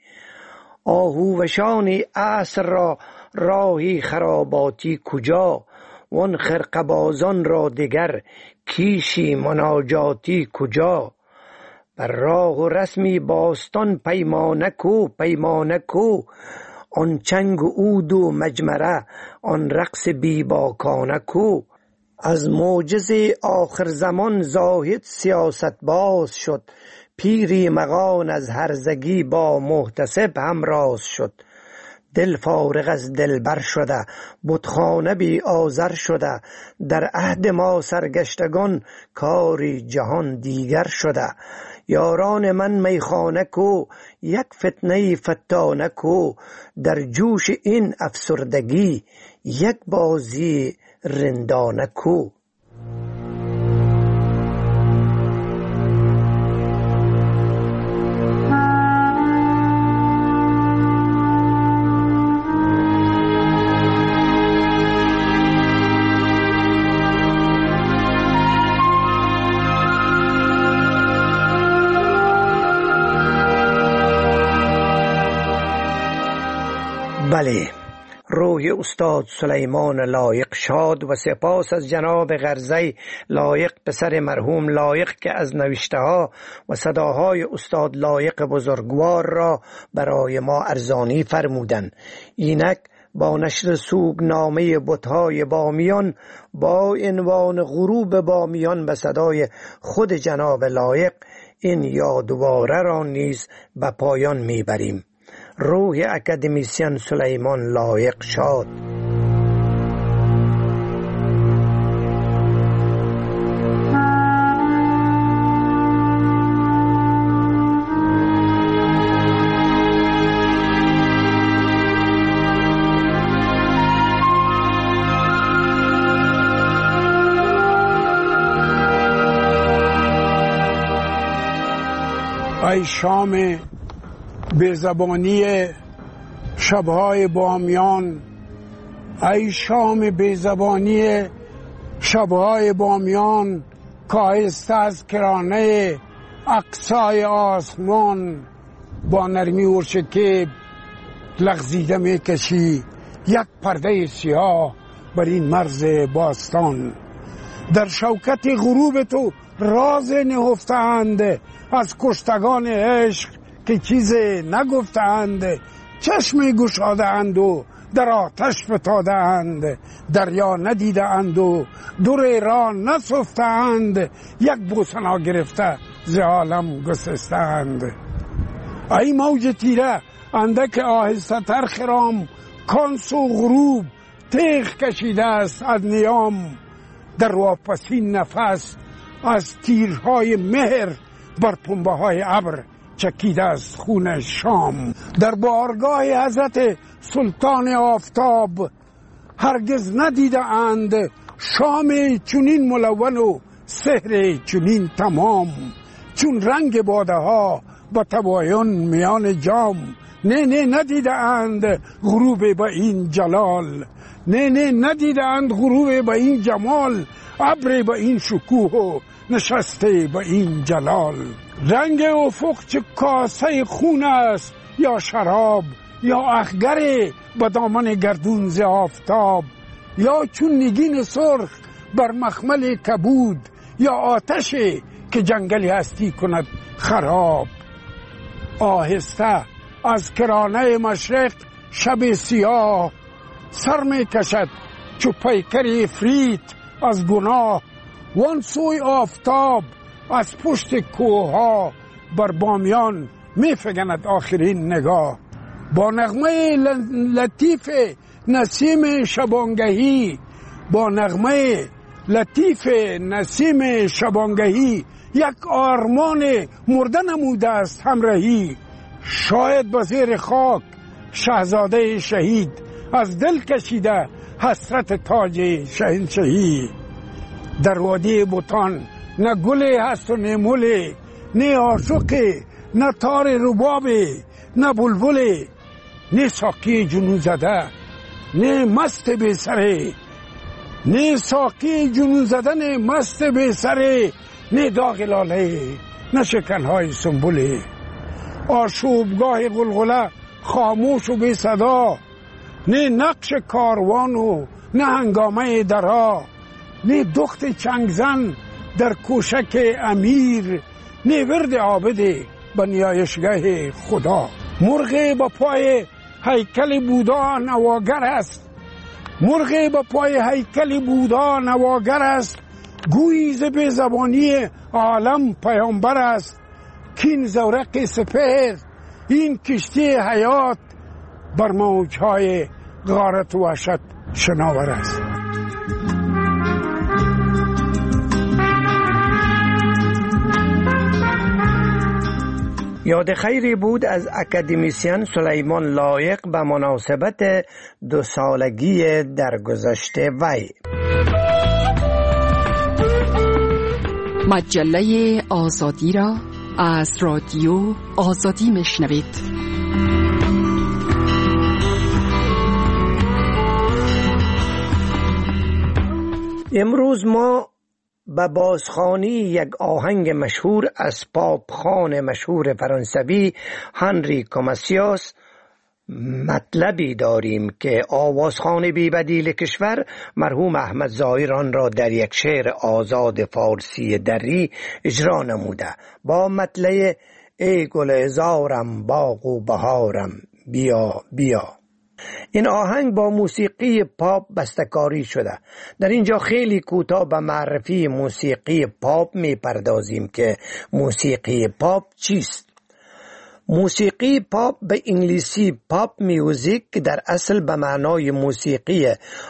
[SPEAKER 17] آهووشانی عصر را راهی خراباتی کجا، وان خرقبازان را دیگر کیشی مناجاتی کجا. بر راه و رسمی باستان پیمانه کو پیمانه کو، آن چنگ و عود و مجمره آن رقص بیباکانه کو. از معجز آخر زمان زاهد سیاست باز شد، پیری مغان از هرزگی با محتسب همراز شد. دل فارغ از دلبر شده، بتخانه بی آذر شده، در عهد ما سرگشتگان کاری جهان دیگر شده. یاران من میخانه کو، یک فتنه فتانه کو، در جوش این افسردگی یک بازی رندانه کو. بله، روح استاد سلیمان لایق شاد و سپاس از جناب غرزی لایق پسر مرحوم لایق که از نوشته ها و صداهای استاد لایق بزرگوار را برای ما ارزانی فرمودند. اینک با نشر سوگنامه بتهای بامیان با عنوان غروب بامیان به صدای خود جناب لایق این یادواره را نیز به پایان میبریم. روح اکادمیسین سلیمان لایق شاد.
[SPEAKER 19] ای شام به زبانی شبهای بامیان، ای شام به زبانی شبهای بامیان، کاهسته از کرانه اقصای آسمان، با نرمی و شکیب لغزیده می کشی یک پرده سیاه بر این مرز باستان. در شوکت غروب تو راز نهفتند از کشتگان عشق که چیز نگفتند، چشم گشاده اند و در آتش فتاده اند، دریا ندیده اند و دور را نسفته اند، یک بوسنا گرفته ز عالم گسسته اند. ای موج تیره اندک آهسته تر خرام، کان سو غروب تیغ کشیده است از نیام، در واپسین نفس از تیرهای مهر بر پنبه های ابر چکیده است خون شام. در بارگاه حضرت سلطان آفتاب هرگز ندیده اند شام چنین ملون و سحر چنین تمام، چون رنگ باده ها با تباین میان جام. نه نه ندیده اند غروب با این جلال، نه نه ندیده اند غروب با این جمال، ابر با این شکوه و نشسته با این جلال. رنگ افق چه کاسه خون است یا شراب، یا اخگر با دامن گردون ز آفتاب، یا چون نگین سرخ بر مخمل کبود، یا آتش که جنگلی هستی کند خراب. آهسته از کرانه مشرق شب سیاه سر می کشد چو پیکر افریت از گناه. وان سوی آفتاب از پشت کوها بر بامیان می فگند آخرین نگاه. با نغمه لطیف نسیم شبانگهی، با نغمه لطیف نسیم شبانگهی، یک آرمان مرده نموده است همراهی. شاید با زیر خاک شاهزاده شهید، از دل کشیده حسرت تاج شاهنشهی. در وادی بوتان نه گل هست و نه مل، نه عاشق نه تار رباب، نه بلبل، نه ساقی جنون زده نه مست بی سره، نه ساقی جنون زده نه مست بی سره، نه داغ لاله نه شکنهای سنبله. آشوبگاه غلغله خاموش و بی صدا، نه نقش کاروان و نه هنگامه درها، نه دخت چنگزن در کوشک امیر، نه ورد عابد به نیایشگاه خدا. مرغ با پای هیکل بودا نواگر است، مرغ با پای هیکل بودا نواگر است. گویی ز به زبانی عالم پیامبر است، کین زورق سپهر این کشتی حیات بر موجهای غارت و وحشت شناور است.
[SPEAKER 17] یاد خیری بود از اکادمیسین سلیمان لایق به مناسبت دو سالگی درگذشته وی.
[SPEAKER 16] مجله آزادی را از رادیو آزادی میشنوید.
[SPEAKER 17] امروز ما به بازخوانی یک آهنگ مشهور از پاپ خان مشهور فرانسوی هنری کوماسیوس مطلبی داریم که آوازخوان بی بدیل کشور مرحوم احمد ظاهر آن را در یک شعر آزاد فارسی دری اجرا نموده با مطلع ای گل هزارم باغ و بهارم بیا بیا. این آهنگ با موسیقی پاپ بسته‌کاری شده. در اینجا خیلی کوتاه به معرفی موسیقی پاپ می پردازیم که موسیقی پاپ چیست. موسیقی پاپ به انگلیسی پاپ میوزیک که در اصل به معنای موسیقی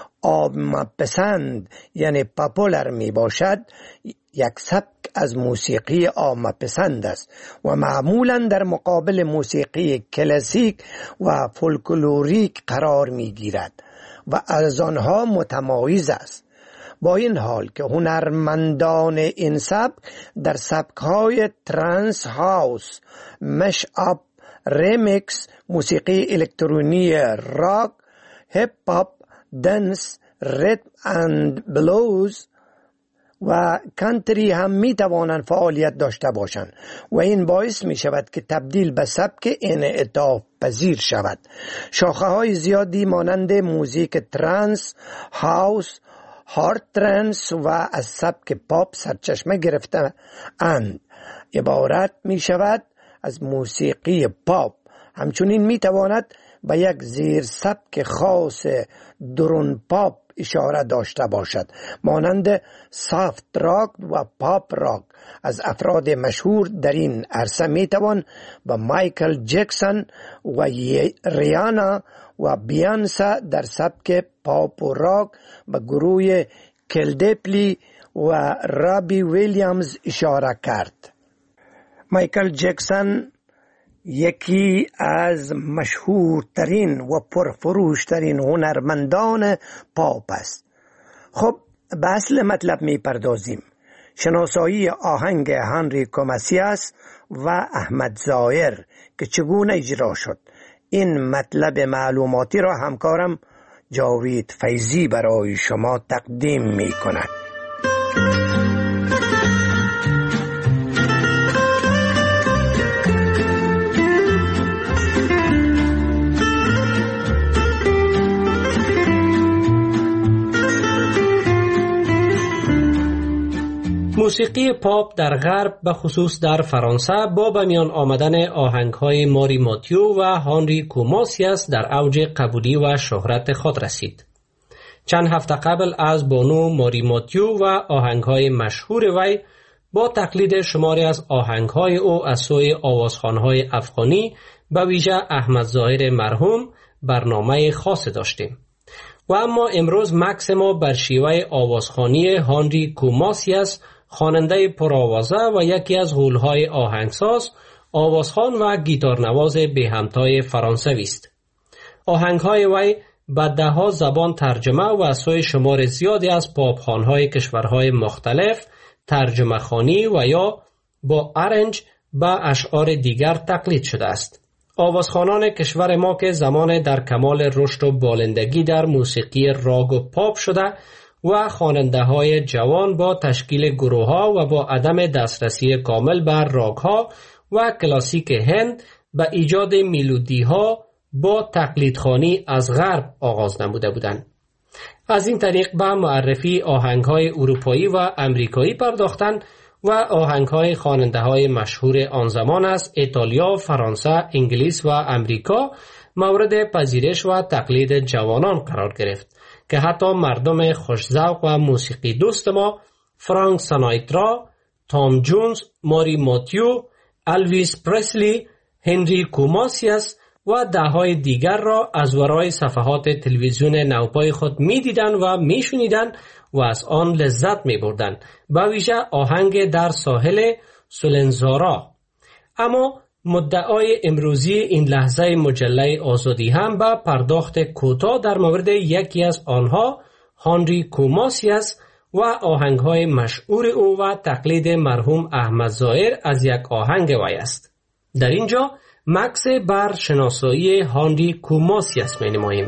[SPEAKER 17] عامه‌پسند یعنی پاپولر می باشد، یک سبک از موسیقی عامه‌پسند است و معمولا در مقابل موسیقی کلاسیک و فولکلوریک قرار می گیرد و از آنها متمایز است. با این حال که هنرمندان این سبک در سبک‌های ترانس هاوس، مش اپ، ریمیکس، موسیقی الکترونی راک، هیپ هاپ، دنس، ریتم اند بلوز و کانتری هم می توانند فعالیت داشته باشند و این باعث می شود که تبدیل به سبک انعطاف پذیر شود. شاخه های زیادی مانند موزیک ترانس، هاوس، هارد ترانس و از سبک پاپ سرچشمه گرفته اند. عبارت می شود از موسیقی پاپ. همچنین می تواند به یک زیر سبک خاص درون پاپ اشاره داشته باشد مانند سافت راک و پاپ راک. از افراد مشهور در این عرصه می توان به مایکل جکسون و ریانا و بیانسا در سبک پاپ و راک، به گروه کلدپلی و رابی ویلیامز اشاره کرد. مایکل جکسون یکی از مشهورترین و پرفروشترین هنرمندان پاپ است. خب به اصل مطلب می پردازیم. شناسایی آهنگ هنری کوماسیوس و احمد ظاهر که چگونه اجرا شد. این مطلب معلوماتی را همکارم جاوید فیضی برای شما تقدیم می کند.
[SPEAKER 20] موسیقی پاپ در غرب به خصوص در فرانسه با به میان آمدن آهنگ‌های ماری ماتیو و هانری کوماسیاس در اوج قبولی و شهرت خود رسید. چند هفته قبل از بانو ماری ماتیو و آهنگ‌های مشهور وی با تقلید شماری از آهنگ‌های او از سوی آوازخوان‌های افغانی به ویژه احمد ظاهر مرحوم برنامه خاص داشتیم. و اما امروز مکس ما بر شیوه آوازخوانی هانری کوماسیاس، خواننده پرآوازه و یکی از غول‌های آهنگساز، آوازخوان و گیتارنواز به همتای فرانسوی است. آهنگ‌های وی به ده‌ها زبان ترجمه و از سوی شمار زیادی از پاپخوان‌های کشورهای مختلف ترجمه خوانی و یا با ارنج به اشعار دیگر تقلید شده است. آوازخوانان کشور ما که زمان در کمال رشد و بالندگی در موسیقی راگ و پاپ شده و خواننده های جوان با تشکیل گروه ها و با عدم دسترسی کامل بر راگ ها و کلاسیک هند به ایجاد میلودی ها با تقلیدخوانی از غرب آغاز نموده بودند. از این طریق به معرفی آهنگ های اروپایی و امریکایی پرداختند و آهنگ‌های خواننده‌های مشهور آن زمان از ایتالیا، فرانسه، انگلیس و امریکا مورد پذیرش و تقلید جوانان قرار گرفت که حتی مردم خوش‌ذوق و موسیقی دوست ما فرانک سیناترا، تام جونز، ماری ماتیو، الویس پرسلی، هنری کوماسیاس و ده‌های دیگر را از ورای صفحات تلویزیون نوپای خود می‌دیدند و می‌شنیدند و از آن لذت می‌بردند، به ویژه آهنگ در ساحل سولنزارا. اما مدعای امروزی این لحظه مجله آزادی هم به پرداخت کوتاه در مورد یکی از آنها، هانری کوماسیاس و آهنگ‌های مشهور او و تقلید مرحوم احمد ظاهر از یک آهنگ وی است. در اینجا مکس بر شناسایی هانری کوماسیاس می‌نماییم.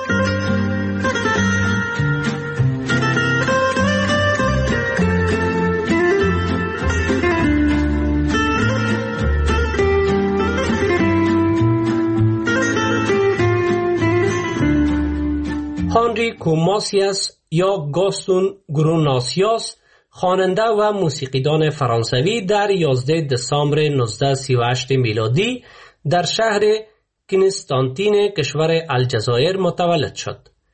[SPEAKER 20] هانری کوماسیاس یا گاستون گروناسیاس، خواننده و موسیقیدان فرانسوی، در یازده دسامبر نوزده سی و هشت میلادی در شهر کنستانتین کشور الجزایر متولد شد.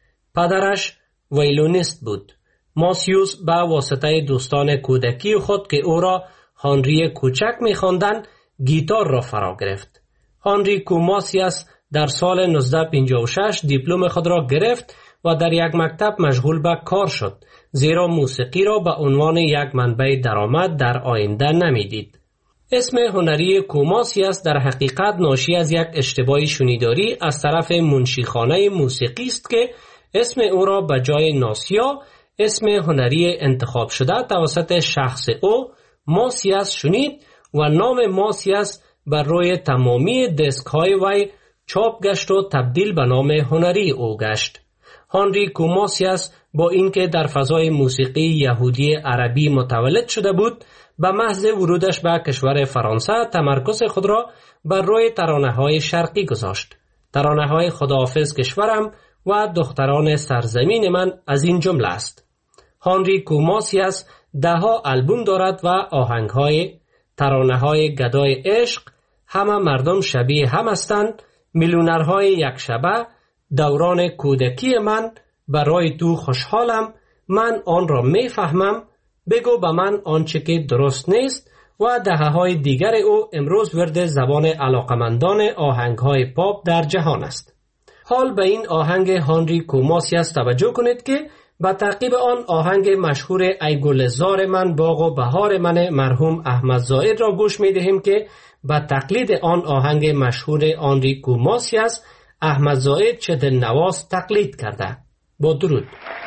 [SPEAKER 20] پدرش ویولونیست بود. ماسیوس به واسطه دوستان کودکی خود که او را هانری کوچک می‌خواندند، گیتار را فرا گرفت. هانری کوماسیاس در سال نوزده پنجاه و شش دیپلم خود را گرفت و در یک مکتب مشغول به کار شد، زیرا موسیقی را به عنوان یک منبع درآمد در آینده نمیدید. اسم هنری کوماسیاس در حقیقت ناشی از یک اشتباه شنیداری از طرف منشیخانه موسیقی است که اسم او را به جای ناسیا، اسم هنری انتخاب شده توسط شخص او، ماسیاس شنید و نام ماسیاس بر روی تمامی دسک های وی چاپ گشت و تبدیل به نام هنری او گشت. هانری کوماسیاس با اینکه در فضای موسیقی یهودی عربی متولد شده بود، به محض ورودش به کشور فرانسه تمرکز خود را بر روی ترانه‌های شرقی گذاشت. ترانه‌های خداحافظ کشورم و دختران سرزمین من از این جمله است. هانری کوماسیاس ده‌ها آلبوم دارد و آهنگ‌های ترانه‌های گدای عشق، همه مردم شبیه هم هستند، میلیونرهای یک شبه، دوران کودکی من، برای تو خوشحالم، من آن را میفهمم، بگو به من آنچه که درست نیست و دهه‌های دیگر او امروز ورد زبان علاقمندان آهنگ‌های پاپ در جهان است. حال به این آهنگ هانری کوماسیاس توجه کنید که به تعقیب آن آهنگ مشهور ای گل زار من باغ و بهار من مرحوم احمد ظاهر را گوش می‌دهیم که به تقلید آن آهنگ مشهور هانری کوماسیاس احمد ظاهر چه دلنواز تقلید کرده. با درود.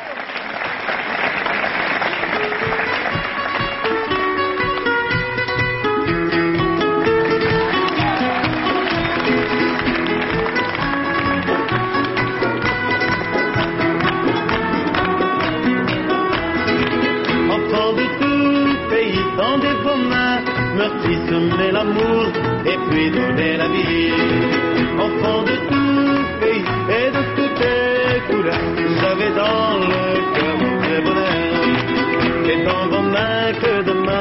[SPEAKER 21] Semer l'amour et puis donner la vie. Enfant de tout pays et de toutes les couleurs, j'avais dans le cœur mon vrai bonheur. Et dans vos mains que demain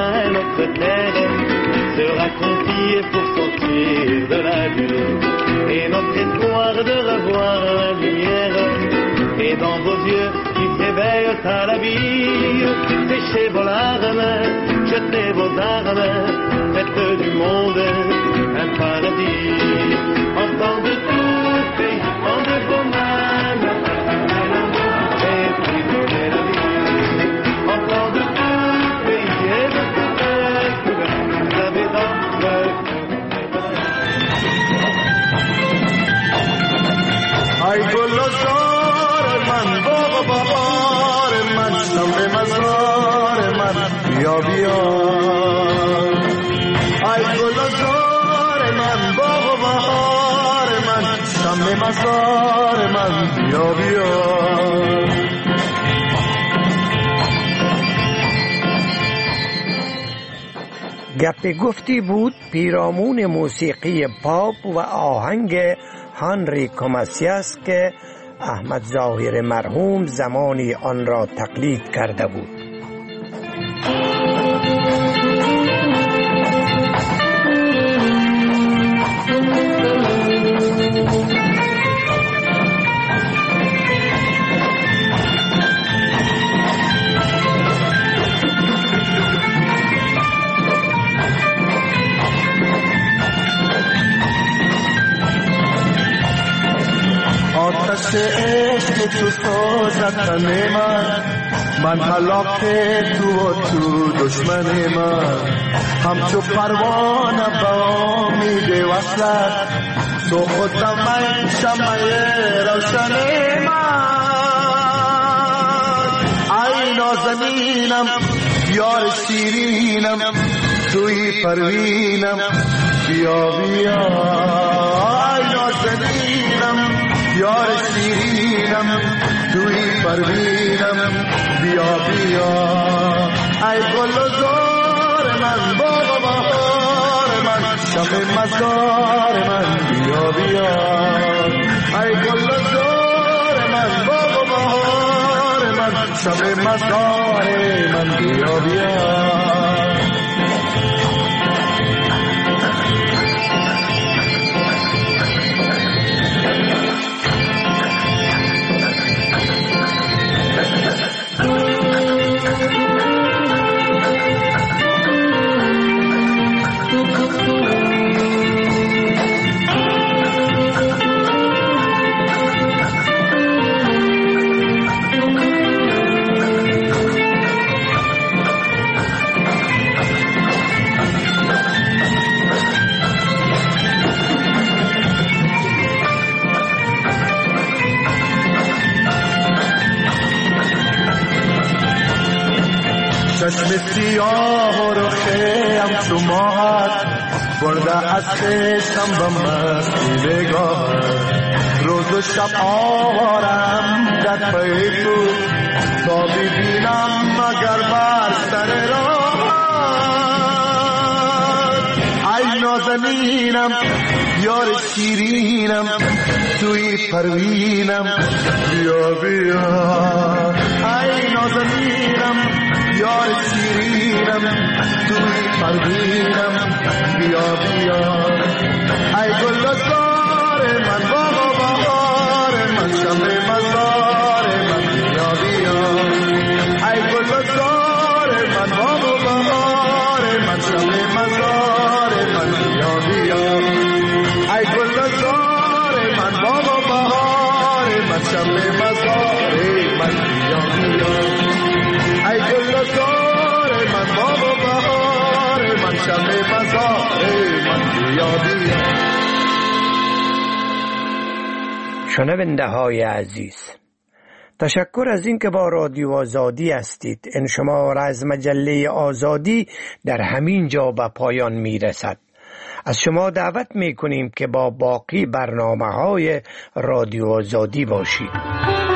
[SPEAKER 21] terre sera confiée pour sortir de la bulle. Et notre espoir de revoir la lumière est dans vos yeux qui s'éveillent à la vie. Séchez vos larmes, jetez vos armes, faites du monde un paradis. Enfants de tout pays, en de vos mains, et puis donnez la vie. Enfants de tout pays, et de tout peuple, vous avez dans le ay golozar man baba bahar man sham mazar man ya biya ay golozar man baba bahar man sham mazar man ya biya
[SPEAKER 17] گپ گفتی بود پیرامون موسیقی پاپ و آهنگ هانری کوماسیاس که احمد ظاهر مرحوم زمانی آن را تقلید کرده بود.
[SPEAKER 21] آتش عشق تو سازد تن من من هلاک تو و تو دشمن من همچو پروانه با امید وصلت تو خودم من شمع روشن من ای نازنینم یار شیرینم توی پروینم بیا بیا ای نازنینم یار شیرینم توی پروینم بیا بیا ای گل و زار من بابا بهار من شب مزار من بیا بیا ای گل و زار من بابا بهار من شب مزار من بیا بیا چشم سیاه و رخیم چو ماهت برده از خشم و مستی نگاهت روز و شب آوارم در پی تو تا ببینم مگر بر سر راهت ای نازنینم یار شیرینم توی پروینم بیا بیا ای نازنینم یار شیرینم توی پروینم بیا بیا ای گل و زار من بابا بهار من شب مزار من بیا بیا ای گل و زار من بابا بهار من شب مزار من بیا بیا ای گل و زار من بابا بهار من شب مزار من بیا بیا ای گل و زار من بابا بهار من شب مزار من بیا بیا.
[SPEAKER 17] شنونده های عزیز، تشکر از اینکه با رادیو آزادی هستید. این شماره از مجله آزادی در همین جا به پایان می رسد. از شما دعوت می کنیم که با باقی برنامه های رادیو آزادی باشید.